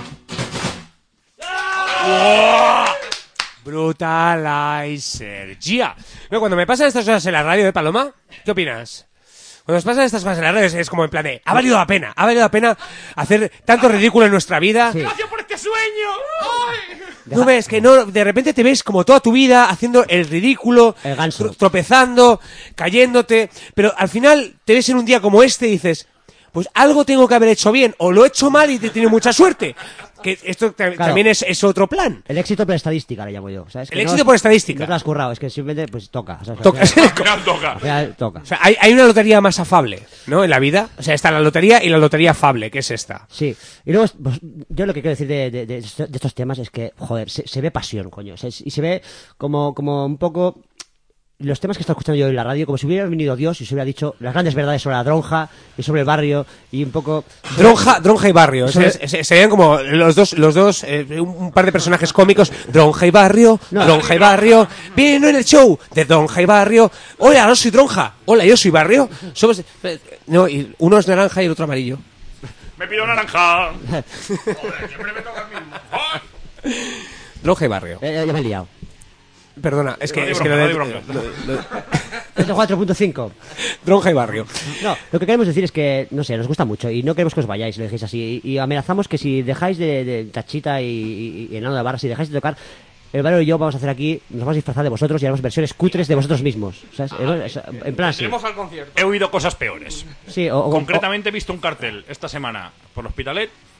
Brutalizer. Gia. No, cuando me pasan estas cosas en la radio, Paloma, ¿qué opinas? Cuando nos pasan estas cosas en la radio es como en plan de, ha valido la pena hacer tanto ridículo en nuestra vida.
Sí.
¡Gracias por este sueño! ¡Ay!
No ves que no, de repente te ves como toda tu vida haciendo el ridículo,
El ganso.
tropezando, cayéndote, pero al final te ves en un día como este y dices, pues algo tengo que haber hecho bien, o lo he hecho mal y te tiene mucha suerte. Que esto también es otro plan.
El éxito por estadística le llamo yo. ¿Sabes?
El éxito por estadística.
No te lo has currado, es que simplemente pues toca. ¿Sabes?
Toca.
Al
Final toca.
final toca.
O sea, hay una lotería más afable, ¿no? En la vida. O sea, está la lotería y la lotería afable, que es esta.
Sí, y luego pues, yo lo que quiero decir de estos temas es que, joder, se ve pasión, coño. O sea, y se ve como un poco los temas que estoy escuchando yo en la radio, como si hubiera venido Dios y se hubiera dicho las grandes verdades sobre la dronja y sobre el barrio y un poco...
Dronja y barrio. Serían como los dos un par de personajes cómicos. Dronja y barrio, Dronja y barrio. Vino en el show de Dronja y barrio. Hola, no soy Dronja. Hola, yo soy barrio. Somos... No, y uno es naranja y el otro amarillo.
Me pido naranja. Joder, siempre me toca el mismo. ¡Ay!
Dronja y barrio.
Ya me he liado.
Perdona, es que
No
lo
hay
de...
bronca.
4.5.
Dronja y barrio.
No, lo que queremos decir es que, no sé, nos gusta mucho y no queremos que os vayáis, lo dejéis así. Y amenazamos que si dejáis de Tachita y Enano de Barra, si dejáis de tocar, el barrio y yo vamos a hacer aquí, nos vamos a disfrazar de vosotros y haremos versiones cutres de vosotros mismos. ¿Sabes? En plan así.
Tenemos al concierto.
He oído cosas peores.
Sí,
Concretamente he visto un cartel esta semana por el Hospitalet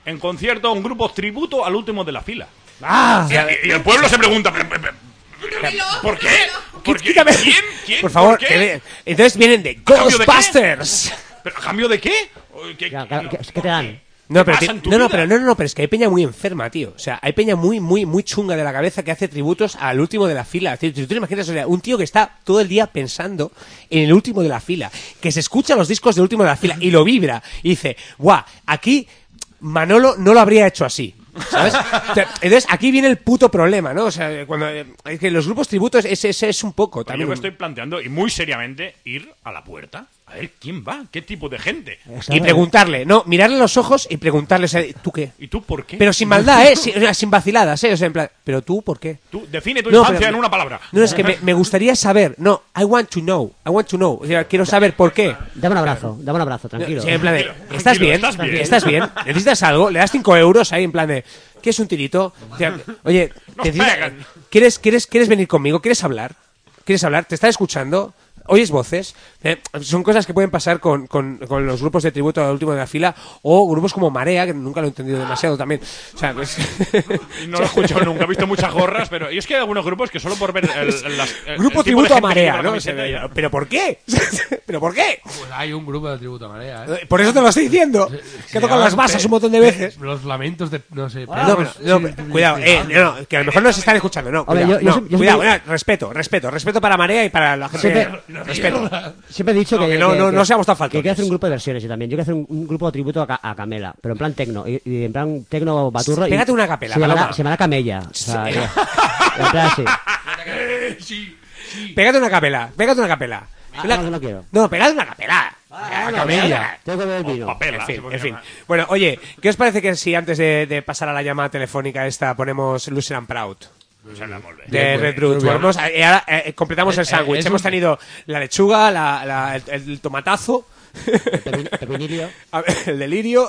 en concierto un grupo tributo al último de la fila.
¡Ah!
Y el pueblo se pregunta, ¿por qué? ¿Por qué?
Quítame.
¿Quién?
Por favor,
¿Por qué?
entonces vienen de
cambio de qué?
Ghostbusters.
¿Pero a cambio de qué?
¿Qué te dan?
No, pero
pasa en tu
no,
vida?
pero es que hay peña muy enferma, tío. O sea, hay peña muy chunga de la cabeza que hace tributos al último de la fila. Si tú te imaginas, o sea, un tío que está todo el día pensando en el último de la fila, que se escucha los discos del último de la fila y lo vibra y dice, guau, aquí Manolo no lo habría hecho así. ¿Sabes? Entonces aquí viene el puto problema, ¿no? O sea, cuando es que los grupos tributos es un poco
Yo
también.
me estoy planteando, y muy seriamente, ir a la puerta a ver quién va, qué tipo de gente.
Y preguntarle, no, mirarle a los ojos y preguntarle, o sea, ¿tú qué?
¿Y tú por qué?
Pero sin maldad, sin vaciladas, o sea, en plan, pero tú, ¿por qué?
Tú define tu
No,
infancia
pero-
en una palabra.
No, es que me gustaría saber, no, I want to know, o sea, quiero saber por qué.
Dame un abrazo, tranquilo.
Sí, en plan de,
Tranquilo,
¿estás bien?
¿estás bien?
¿Estás bien? ¿Necesitas algo? Le das 5 euros ahí en plan de, ¿qué es un tirito? O sea, oye,
Nos pegan.
¿quieres venir conmigo? ¿Quieres hablar? ¿Te están escuchando? ¿Oyes voces? Son cosas que pueden pasar con los grupos de tributo al último de la fila o grupos como Marea, que nunca lo he entendido demasiado también. O sea, pues...
No lo he escuchado nunca, he visto muchas gorras, pero... Y es que hay algunos grupos que solo por ver el
Grupo
tipo de
tributo a
gente que
Marea,
lleva la
¿no?
camiseta ya-
¿Pero por qué? ¿Pero por qué?
Pues hay un grupo de tributo a Marea, ¿eh?
Por eso te lo estoy diciendo. Que tocan las basas un montón de veces.
Los lamentos de... No sé.
No, cuidado, no, que a lo mejor nos están escuchando, no,
Hombre,
cuidado,
yo siempre-
cuidado, respeto para Marea y para la gente, respeto.
Siempre he dicho
No,
que,
que no seamos tan faltones.
que quiero hacer un grupo de versiones yo también. Yo quiero hacer un grupo de tributo a Camela, pero en plan tecno. Y en plan tecno baturro.
Pégate
y
una capela,
se llamará,
Paloma.
se llamará Camella. O sea, en plan así.
Pégate una capela.
No quiero.
No, pégate una capela.
Camella.
Tengo que beber vino.
Papel,
En fin. Bueno, oye, ¿qué os parece que si antes de pasar a la llamada telefónica esta ponemos Loser and Proud? De Red Brute.
Muy bien.
Vamos y ahora completamos el sándwich.
es
Hemos
un-
tenido la lechuga, el tomatazo,
Pepinilio.
el delirio.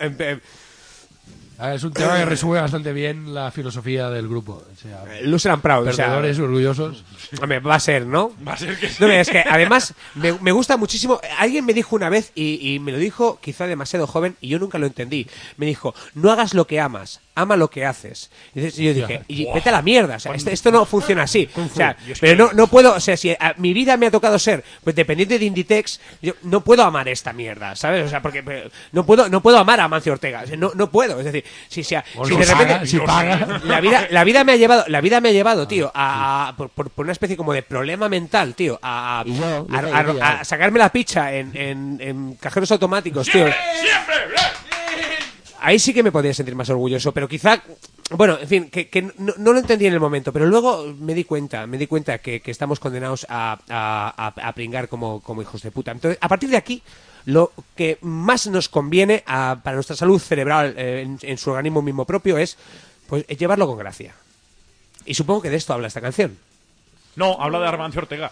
Es un tema que resume bastante bien la filosofía del grupo. O sea,
Loser and Proud. O sea,
perdedores orgullosos.
hombre, va a ser, ¿no?
Va a ser que sí.
No, es que además me gusta muchísimo. Alguien me dijo una vez, y me lo dijo quizá demasiado joven, y yo nunca lo entendí. Me dijo, no hagas lo que amas, ama lo que haces. Y yo dije, y vete a la mierda, o sea, esto no funciona así. O sea, pero no puedo, o sea, si mi vida me ha tocado ser pues dependiente de Inditex, yo no puedo amar esta mierda, ¿sabes? O sea, porque no puedo amar a Amancio Ortega, o sea, no puedo. Es decir, si de repente
Si paga.
la vida me ha llevado, tío, por una especie como de problema mental, tío, a sacarme la picha en cajeros automáticos, tío.
¡Siempre!
Ahí sí que me podría sentir más orgulloso, pero quizá, bueno, en fin, que no lo entendí en el momento, pero luego me di cuenta que estamos condenados a pringar como hijos de puta. Entonces, a partir de aquí, lo que más nos conviene para nuestra salud cerebral en su organismo mismo propio es pues llevarlo con gracia. Y supongo que de esto habla esta canción.
No, habla de Amancio Ortega.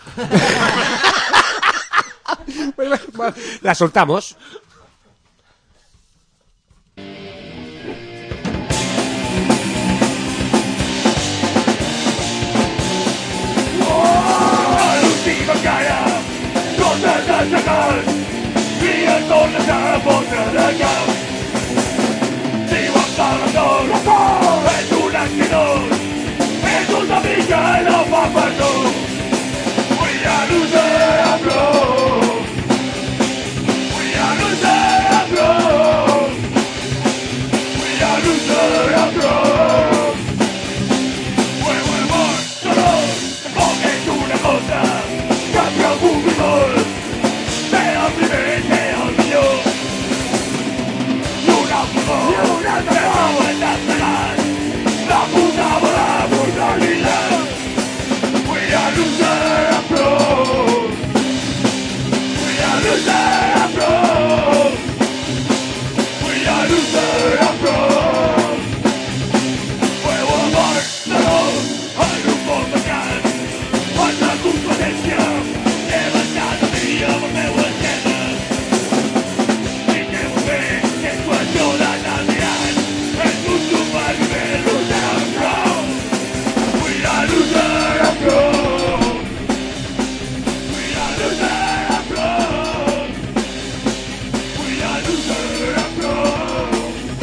La soltamos.
Alucina cara, cosas a sacar, ríes con la boca de gas. Si vas a ganador, es un accidor, es una brilla en la papazón. We are loser and broke. We are loser and broke. We are loser and broke. Huevo dolor, comes una cosa, cambia un humor, sea primer, sea el millón. Y una flor, en la salar, la puta bola brutalidad. We are loser and broke. We are loser and broke. We are loser and broke. Huevo amor, dolor, hay un volcán, otra competencia, levantado mío por me vuelta. Y que volver, que cuando la navidad, es un super nivel, loser and broke. We are loser and broke. We are loser and broke. We are loser and broke.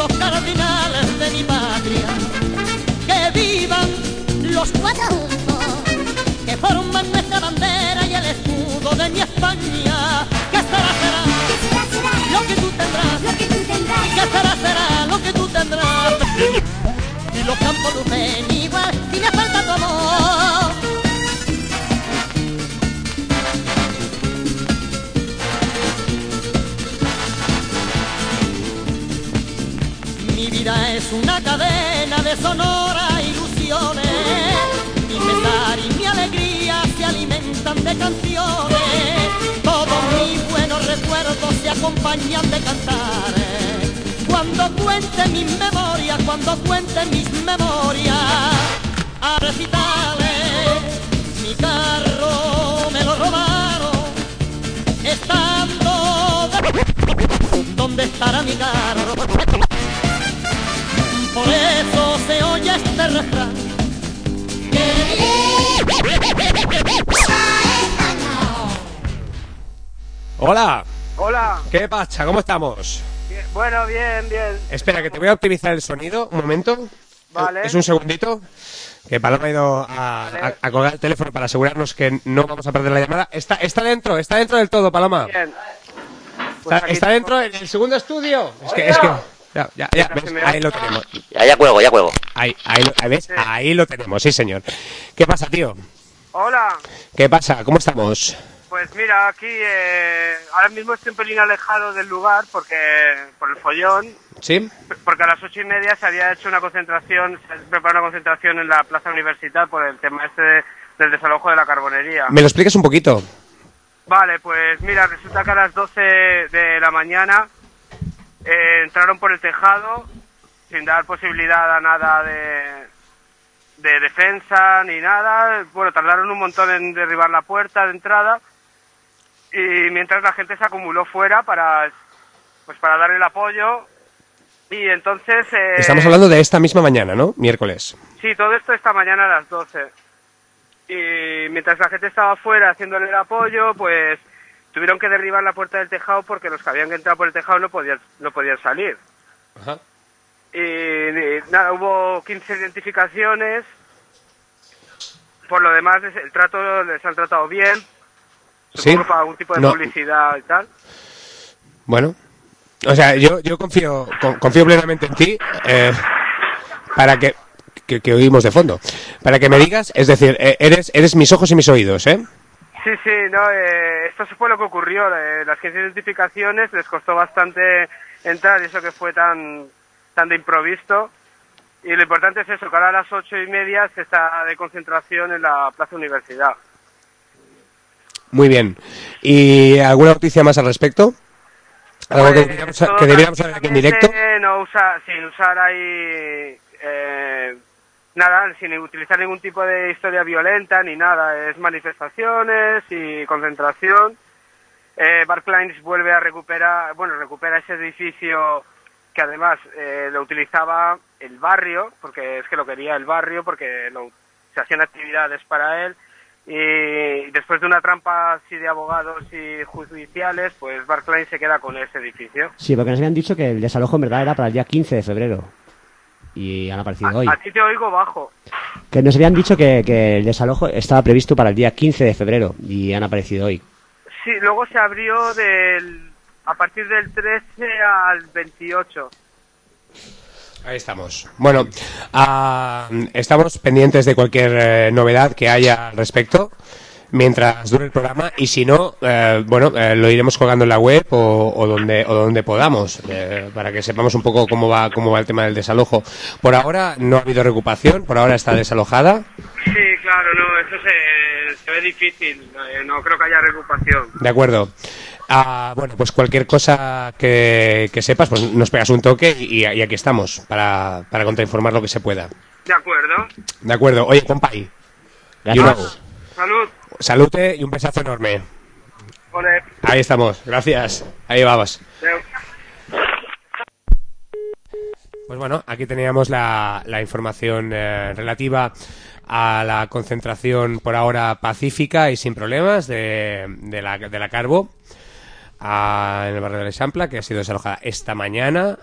puntos cardinales de mi patria. Que vivan los cuatro juntos, que forman nuestra bandera y el escudo de mi España. Que será lo que tú tendrás, que será lo que tú tendrás. Y los campos lucen igual si me falta tu amor. Mi vida es una cadena de sonoras ilusiones. Mi pesar y mi alegría se alimentan de canciones. Todos mis buenos recuerdos se acompañan de cantar. Cuando cuente mis memorias, cuando cuente mis memorias, a recitales, mi carro me lo robaron, estando ¿dónde estará mi carro? Por eso se oye este refrán.
Hola.
Hola.
¿Qué pasa? ¿Cómo estamos?
Bien. Bueno, bien, bien.
Espera, que te voy a optimizar el sonido. Un momento.
Vale.
Es un segundito. Que Paloma ha ido a colgar el teléfono para asegurarnos que no vamos a perder la llamada. Está dentro del todo, Paloma.
Bien. Pues
Está dentro en el segundo estudio. Es que ya, ¿ves? Ahí lo tenemos.
Ya cuelgo.
Ahí, ¿ves? Sí. Ahí lo tenemos, sí, señor. ¿Qué pasa, tío?
Hola.
¿Qué pasa? ¿Cómo estamos?
Pues mira, aquí ahora mismo estoy un pelín alejado del lugar por el follón.
¿Sí?
Porque a las 8:30 se había hecho una concentración, se ha preparado una concentración en la Plaza Universidad por el tema del desalojo de la carbonería.
¿Me lo explicas un poquito?
Vale, pues mira, resulta que a las 12 de la mañana entraron por el tejado sin dar posibilidad a nada de defensa ni nada. Bueno, tardaron un montón en derribar la puerta de entrada y mientras la gente se acumuló fuera para darle el apoyo. Y entonces...
Estamos hablando de esta misma mañana, ¿no? Miércoles.
Sí, todo esto esta mañana a las 12. Y mientras la gente estaba fuera haciéndole el apoyo, pues tuvieron que derribar la puerta del tejado porque los que habían entrado por el tejado no podían salir.
Ajá.
Y nada, hubo 15 identificaciones. Por lo demás, les han tratado bien. Supongo para algún tipo de publicidad y tal.
Bueno, o sea, yo confío plenamente en ti para que oímos de fondo. Para que me digas, es decir, eres mis ojos y mis oídos, ¿eh?
Sí, no, esto fue lo que ocurrió. Las 15 identificaciones les costó bastante entrar, y eso que fue tan de improviso. Y lo importante es eso, que ahora a las 8:30 se está de concentración en la Plaza Universidad.
Muy bien. ¿Y alguna noticia más al respecto? ¿Algo que deberíamos saber aquí en directo?
Sin usar ahí... nada, sin utilizar ningún tipo de historia violenta ni nada, es manifestaciones y concentración. Barclays vuelve a recupera ese edificio que además lo utilizaba el barrio, porque es que lo quería el barrio, porque se hacían actividades para él, y después de una trampa así de abogados y judiciales, pues Barclays se queda con ese edificio.
Sí, porque nos habían dicho que el desalojo en verdad era para el día 15 de febrero. Y han aparecido hoy.
A ti te oigo bajo.
Que nos habían dicho que el desalojo estaba previsto para el día 15 de febrero y han aparecido hoy.
Sí, luego se abrió a partir del 13 al 28.
Ahí estamos. Bueno, estamos pendientes de cualquier novedad que haya al respecto mientras dure el programa, y si no, lo iremos colgando en la web o donde podamos, para que sepamos un poco cómo va el tema del desalojo. Por ahora no ha habido recuperación, por ahora está desalojada.
Sí, claro, no, eso se ve difícil, no creo que haya recuperación.
De acuerdo. Pues cualquier cosa que sepas, pues nos pegas un toque y aquí estamos para contrainformar lo que se pueda.
De acuerdo.
De acuerdo. Oye, compay.
Salud.
Salute y un besazo enorme.
Olé.
Ahí estamos, gracias. Ahí vamos. Pues bueno, aquí teníamos la información relativa a la concentración por ahora pacífica y sin problemas de la Carbo. en el barrio de l'Eixample, que ha sido desalojada esta mañana.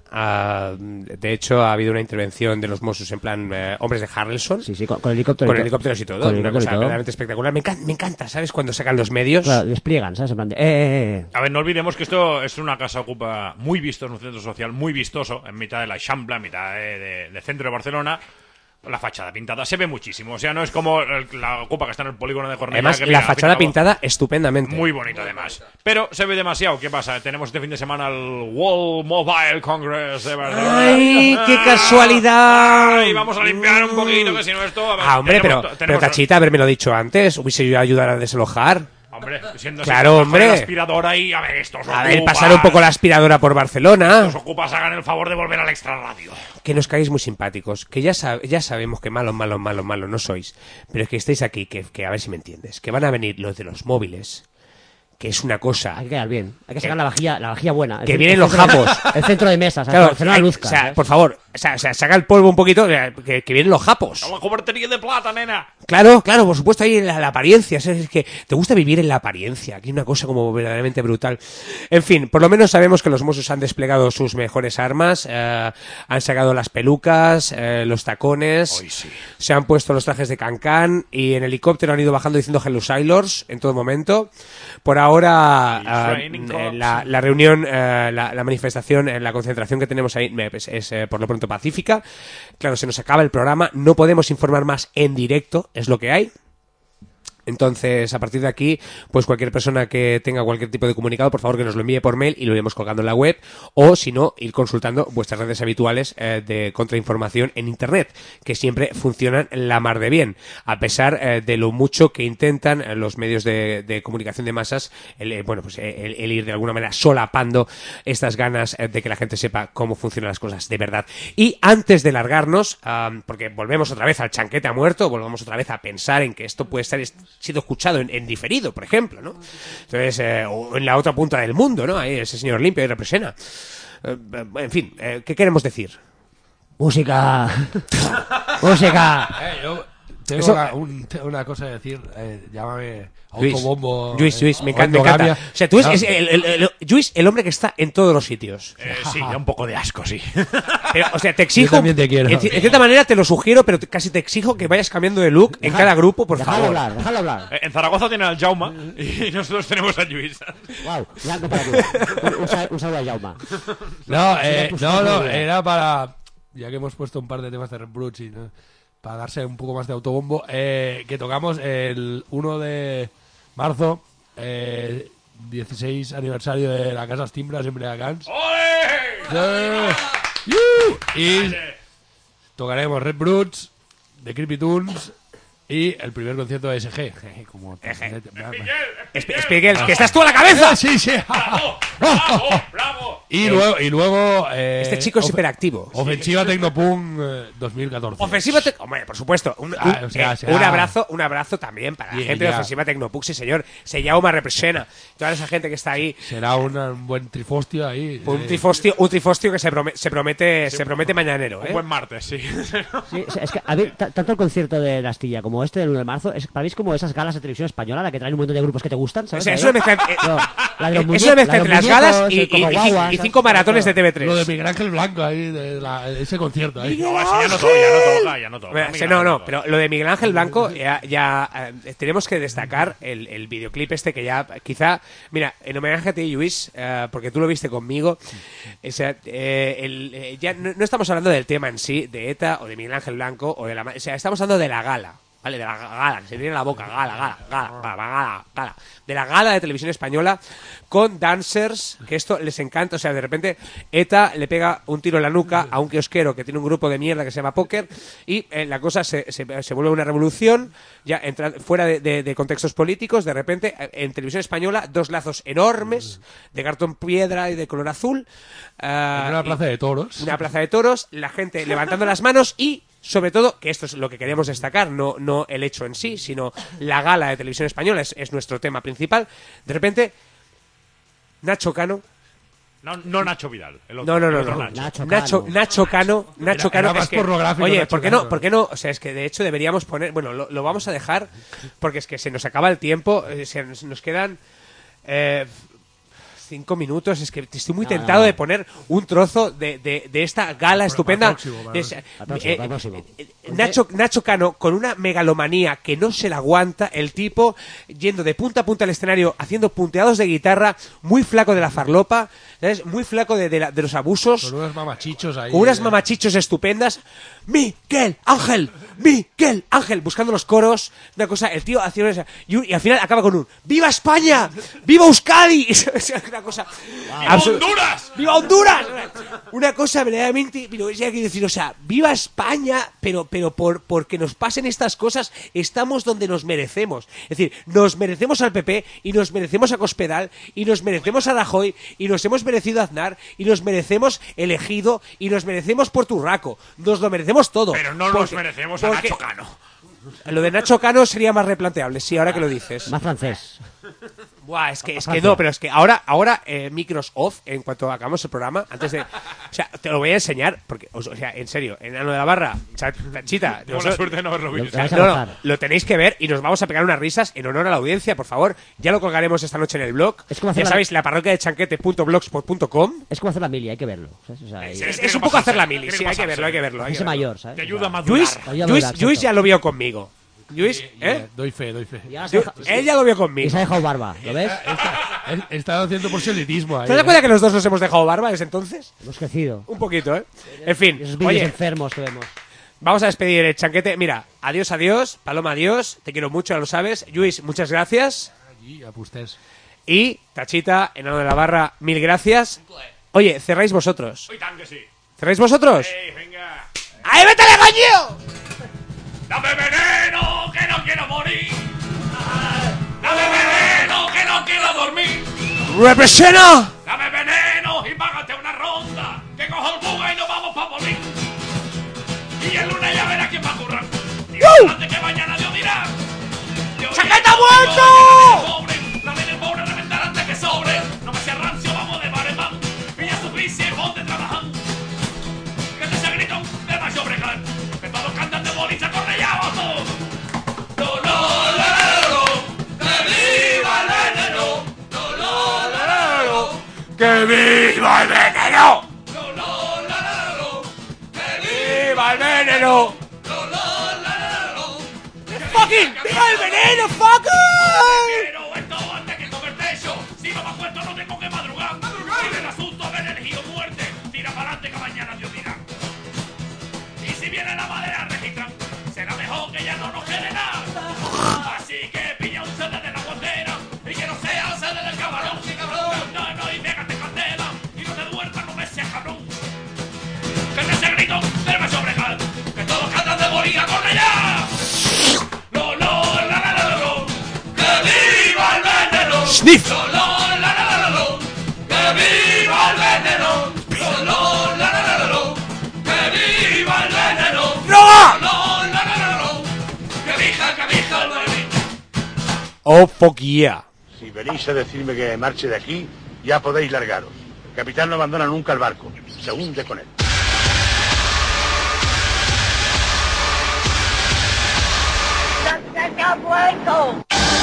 De hecho, ha habido una intervención de los Mossos en plan hombres de Harrelson.
Sí, con helicóptero.
Con helicópteros y todo. Una cosa verdaderamente espectacular. Me encanta, ¿sabes? Cuando sacan los medios.
Claro, despliegan, ¿sabes? En plan de,
A ver, no olvidemos que esto es una casa ocupa muy vistosa, un centro social muy vistoso, en mitad de l'Eixample, en mitad del centro de Barcelona. La fachada pintada se ve muchísimo. O sea, no es como la ocupa que está en el polígono de Cornellà.
Además,
que
la fachada pintada estupendamente.
Muy bonito, además. Pero se ve demasiado. ¿Qué pasa? Tenemos este fin de semana el World Mobile Congress de Barcelona.
¡Ay, qué casualidad!
¡Ay, vamos a limpiar un poquito, que si no esto... A ver,
hombre, pero Cachita, haberme lo dicho antes. Hubiese ido a ayudar a desalojar.
Hombre, siendo
claro, hombre.
la aspiradora y a ver, estos
a ver, pasar un poco la aspiradora por Barcelona.
Estos ocupas hagan el favor de volver al extrarradio.
Que nos caéis muy simpáticos, que ya sabemos que malos no sois, pero es que estáis aquí, que a ver si me entiendes, que van a venir los de los móviles, que es una cosa...
Hay que quedar bien, hay que sacar la vajilla buena.
Que vienen los japos.
El centro de mesa,
claro,
que no la luzca.
O sea, por favor, saca el polvo un poquito, que vienen los japos.
La cobertería de plata, nena.
Claro, por supuesto, ahí la apariencia. Es que te gusta vivir en la apariencia. Aquí una cosa como verdaderamente brutal. En fin, por lo menos sabemos que los Mossos han desplegado sus mejores armas. Han sacado las pelucas, los tacones.
Hoy sí.
Se han puesto los trajes de Cancán y en helicóptero han ido bajando diciendo Hello Sailors en todo momento. Por ahora, la reunión, la manifestación, la concentración que tenemos ahí es por lo pronto pacífica. Claro, se nos acaba el programa. No podemos informar más en directo. Es lo que hay. Entonces, a partir de aquí, pues cualquier persona que tenga cualquier tipo de comunicado, por favor que nos lo envíe por mail y lo iremos colgando en la web, o si no, ir consultando vuestras redes habituales de contrainformación en internet, que siempre funcionan la mar de bien, a pesar de lo mucho que intentan los medios de comunicación de masas, el ir de alguna manera solapando estas ganas de que la gente sepa cómo funcionan las cosas de verdad. Y antes de largarnos, porque volvemos otra vez al chanquete a muerto, volvemos otra vez a pensar en que esto puede estar sido escuchado en diferido, por ejemplo, ¿no? Entonces, o en la otra punta del mundo, ¿no? Ahí ese señor limpio y represena. En fin, ¿qué queremos decir?
Música. Música.
Yo tengo una cosa que decir. Llámame autobombo.
Luis, me encanta. O sea, tú eres Luis, el hombre que está en todos los sitios.
Sí, da un poco de asco, sí.
Pero, o sea, te exijo.
Yo también te quiero.
En cierta manera te lo sugiero, pero casi te exijo que vayas cambiando de look en cada grupo, por favor.
Déjalo hablar.
En Zaragoza tienen al Jaume y nosotros tenemos a Luis.
Wow, un saludo a Jaume.
No, era para... Ya que hemos puesto un par de temas de Red Brutes y para darse un poco más de autobombo, que tocamos el 1 de marzo, 16 aniversario de la Casa Estimbra, siempre a Cans. Y tocaremos Red Brutes, The Creepy Tunes y el primer concierto de SG.
Spiegel, que estás tú a la cabeza.
Sí.
¡Bravo!
Y luego
este chico es hiperactivo.
Ofensiva Tecnopunk 2014.
Ofensiva Hombre, por supuesto. Un abrazo también para la gente de Ofensiva Tecnopunk, sí señor. Se llama represena. Toda esa gente que está ahí.
Será un buen trifostio ahí.
Un trifostio que se promete mañanero,
Un buen martes, sí.
Sí, es que a ver, tanto el concierto de la Astilla como este del 1 de marzo, para mí es como esas galas de televisión española, la que traen un montón de grupos que te gustan, ¿sabes?
O sea, eso mezcla entre las galas y 5 maratones de TV3.
Lo de Miguel Ángel Blanco ahí, ese concierto ahí.
No, ya no toca.
No, pero lo de Miguel Ángel Blanco ya tenemos que destacar el videoclip este que ya quizá, mira, en homenaje a ti, Luis, porque tú lo viste conmigo, o sea, ya no estamos hablando del tema en sí, de ETA o de Miguel Ángel Blanco, o sea, estamos hablando de la gala. ¿Vale? De la gala, que se tiene en la boca, gala. De la gala de televisión española con dancers, que esto les encanta. O sea, de repente ETA le pega un tiro en la nuca a un kiosquero que tiene un grupo de mierda que se llama Póker y la cosa se vuelve una revolución, ya fuera de contextos políticos. De repente, en televisión española, 2 lazos enormes de cartón piedra y de color azul.
En una plaza de toros.
Una plaza de toros, la gente levantando las manos y... Sobre todo, que esto es lo que queríamos destacar, no el hecho en sí, sino la gala de televisión española es nuestro tema principal. De repente, Nacho Cano...
No Nacho Vidal.
No. Nacho Cano. Es que, oye, ¿por qué no? O sea, es que de hecho deberíamos poner... Bueno, lo vamos a dejar porque es que se nos acaba el tiempo, nos quedan... 5 minutos. Es que estoy muy tentado de poner un trozo de esta gala estupenda. Nacho Cano, con una megalomanía que no se la aguanta, el tipo yendo de punta a punta al escenario, haciendo punteados de guitarra, muy flaco de la farlopa, ¿sabes? Muy flaco de los abusos.
Con unos mamachichos ahí.
Con unas mamachichos estupendas. Miguel Ángel, buscando los coros, una cosa, el tío haciendo esa, y al final acaba con un ¡Viva España! ¡Viva Euskadi! Una cosa
¡Viva Honduras!
¡Viva Honduras! Una cosa verdaderamente, pero hay que decir, o sea, ¡viva España! Pero porque nos pasen estas cosas, estamos donde nos merecemos. Es decir, nos merecemos al PP, y nos merecemos a Cospedal, y nos merecemos a Rajoy, y nos hemos merecido a Aznar, y nos merecemos el Ejido, y nos merecemos Porturraco. Nos lo merecemos todo.
Pero no nos merecemos a Nacho Cano.
Lo de Nacho Cano sería más replanteable, sí, ahora que lo dices.
Más francés.
Buah, es que no, pero es que ahora micros off, en cuanto acabamos el programa, antes de... O sea, te lo voy a enseñar, porque, o sea, en serio, Enano de la Barra, Chita...
Tengo la suerte de no haberlo visto.
No, lo tenéis que ver y nos vamos a pegar unas risas en honor a la audiencia, por favor. Ya lo colgaremos esta noche en el blog. Ya sabéis, la parroquia de chanquete.blogspot.com.
Es como hacer la mili, hay que verlo. ¿Sabes? O sea,
es un poco hacer la mili, sí, hay que verlo.
Ese mayor, ¿sabes?
Te ayuda a madurar.
Luis ya lo vio conmigo. Luis,
Doy fe.
Él ya lo vio conmigo.
Y se ha dejado barba, ¿lo ves?
Está haciendo proselitismo ahí.
¿Te das cuenta que los dos nos hemos dejado barba desde entonces?
Hemos crecido.
Un poquito, ¿eh? En fin,
esos vídeos enfermos que vemos.
Vamos a despedir el Chanquete. Mira, adiós. Paloma, adiós. Te quiero mucho, ya lo sabes. Luis, muchas gracias.
Allí, apustés.
Y Tachita, Enano de la Barra, mil gracias. Oye, cerráis vosotros.
Hoy tan que sí.
¿Cerráis vosotros?
Venga.
¡Ahí, métele, coño!
Dame veneno, que no quiero morir. Dame veneno, que no quiero dormir.
¡Representa!
Dame veneno y págate una ronda. Que cojo el buga y nos vamos pa' Bolín. Y el lunes ya verás quién va a currar. Y antes que mañana Dios dirá.
¡Chaqueta muerto!
Dame el pobre reventar antes que sobre. No me seas rancio, vamos de baremán. Pilla su bici y ponte trabajando. Que te se gritón de Mayo Obregón. Que todos cantan de boliza correllados todos.
¡Que viva el veneno! ¡Que viva el veneno! ¡Fucking viva el veneno, fucking!
Quiero esto antes que comer techo. Si no me acuesto no tengo que madrugar. Si el asunto haber elegido muerte, tira para adelante que mañana Dios dirá. Y si viene la madera registran, será mejor que ya no nos quede nada. Así que pilla un CD de la guantera y que no sea el CD del cabrón. No, y pégate candela y no te duermas, no me seas cabrón. Que te ese grito del Mayo Obregón, que todos cantan de bolilla, corre ya. ¡Que viva el veneno!
¡Sniff!
¡Que viva el veneno! ¡Que viva el veneno!
¡Droga!
¡Que vija el veneno!
¡Oh, fuck yeah!
Si venís a decirme que marche de aquí, ya podéis largaros. El capitán no abandona nunca el barco. Se hunde con él.
¡Se ha muerto!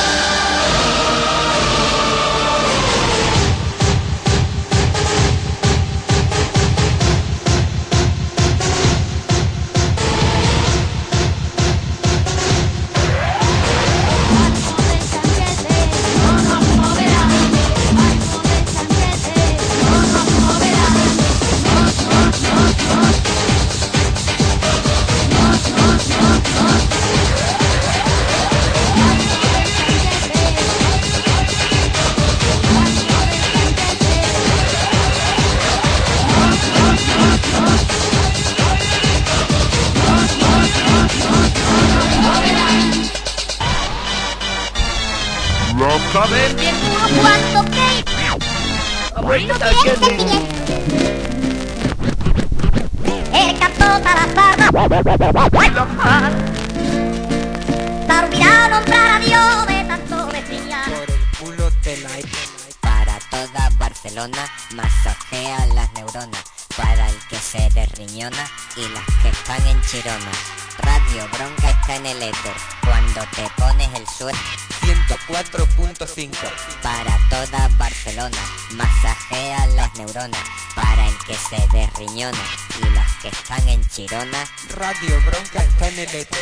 El canto para la parra. Para olvidar nombrar a Dios de tanto bestial.
Por el culo de la... Para toda Barcelona, masajea las neuronas. Para el que se derriñona y las que están en Chirona. Radio Bronca está en el éter. Cuando te pones el suéter.
104.5.
Para toda Barcelona, masajea las neuronas. Para el que se desriñona y los que están en Chirona.
Radio Bronca está en el éter.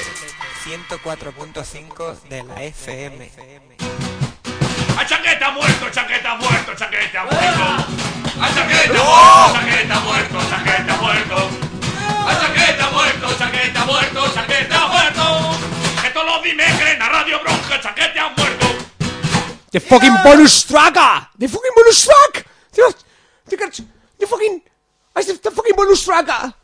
104.5 de la FM.
¡A Chaqueta muerto, Chaqueta muerto, Chaqueta muerto! ¡A Chaqueta muerto, Chaqueta muerto, Chaqueta muerto! ¡A Chaqueta muerto, Chaqueta muerto, Chaqueta muerto! ¡Que todos los dimecres en la Radio Bronca, Chaqueta muerto!
The fucking bonus track! The fucking bonus track! The fucking bonus track!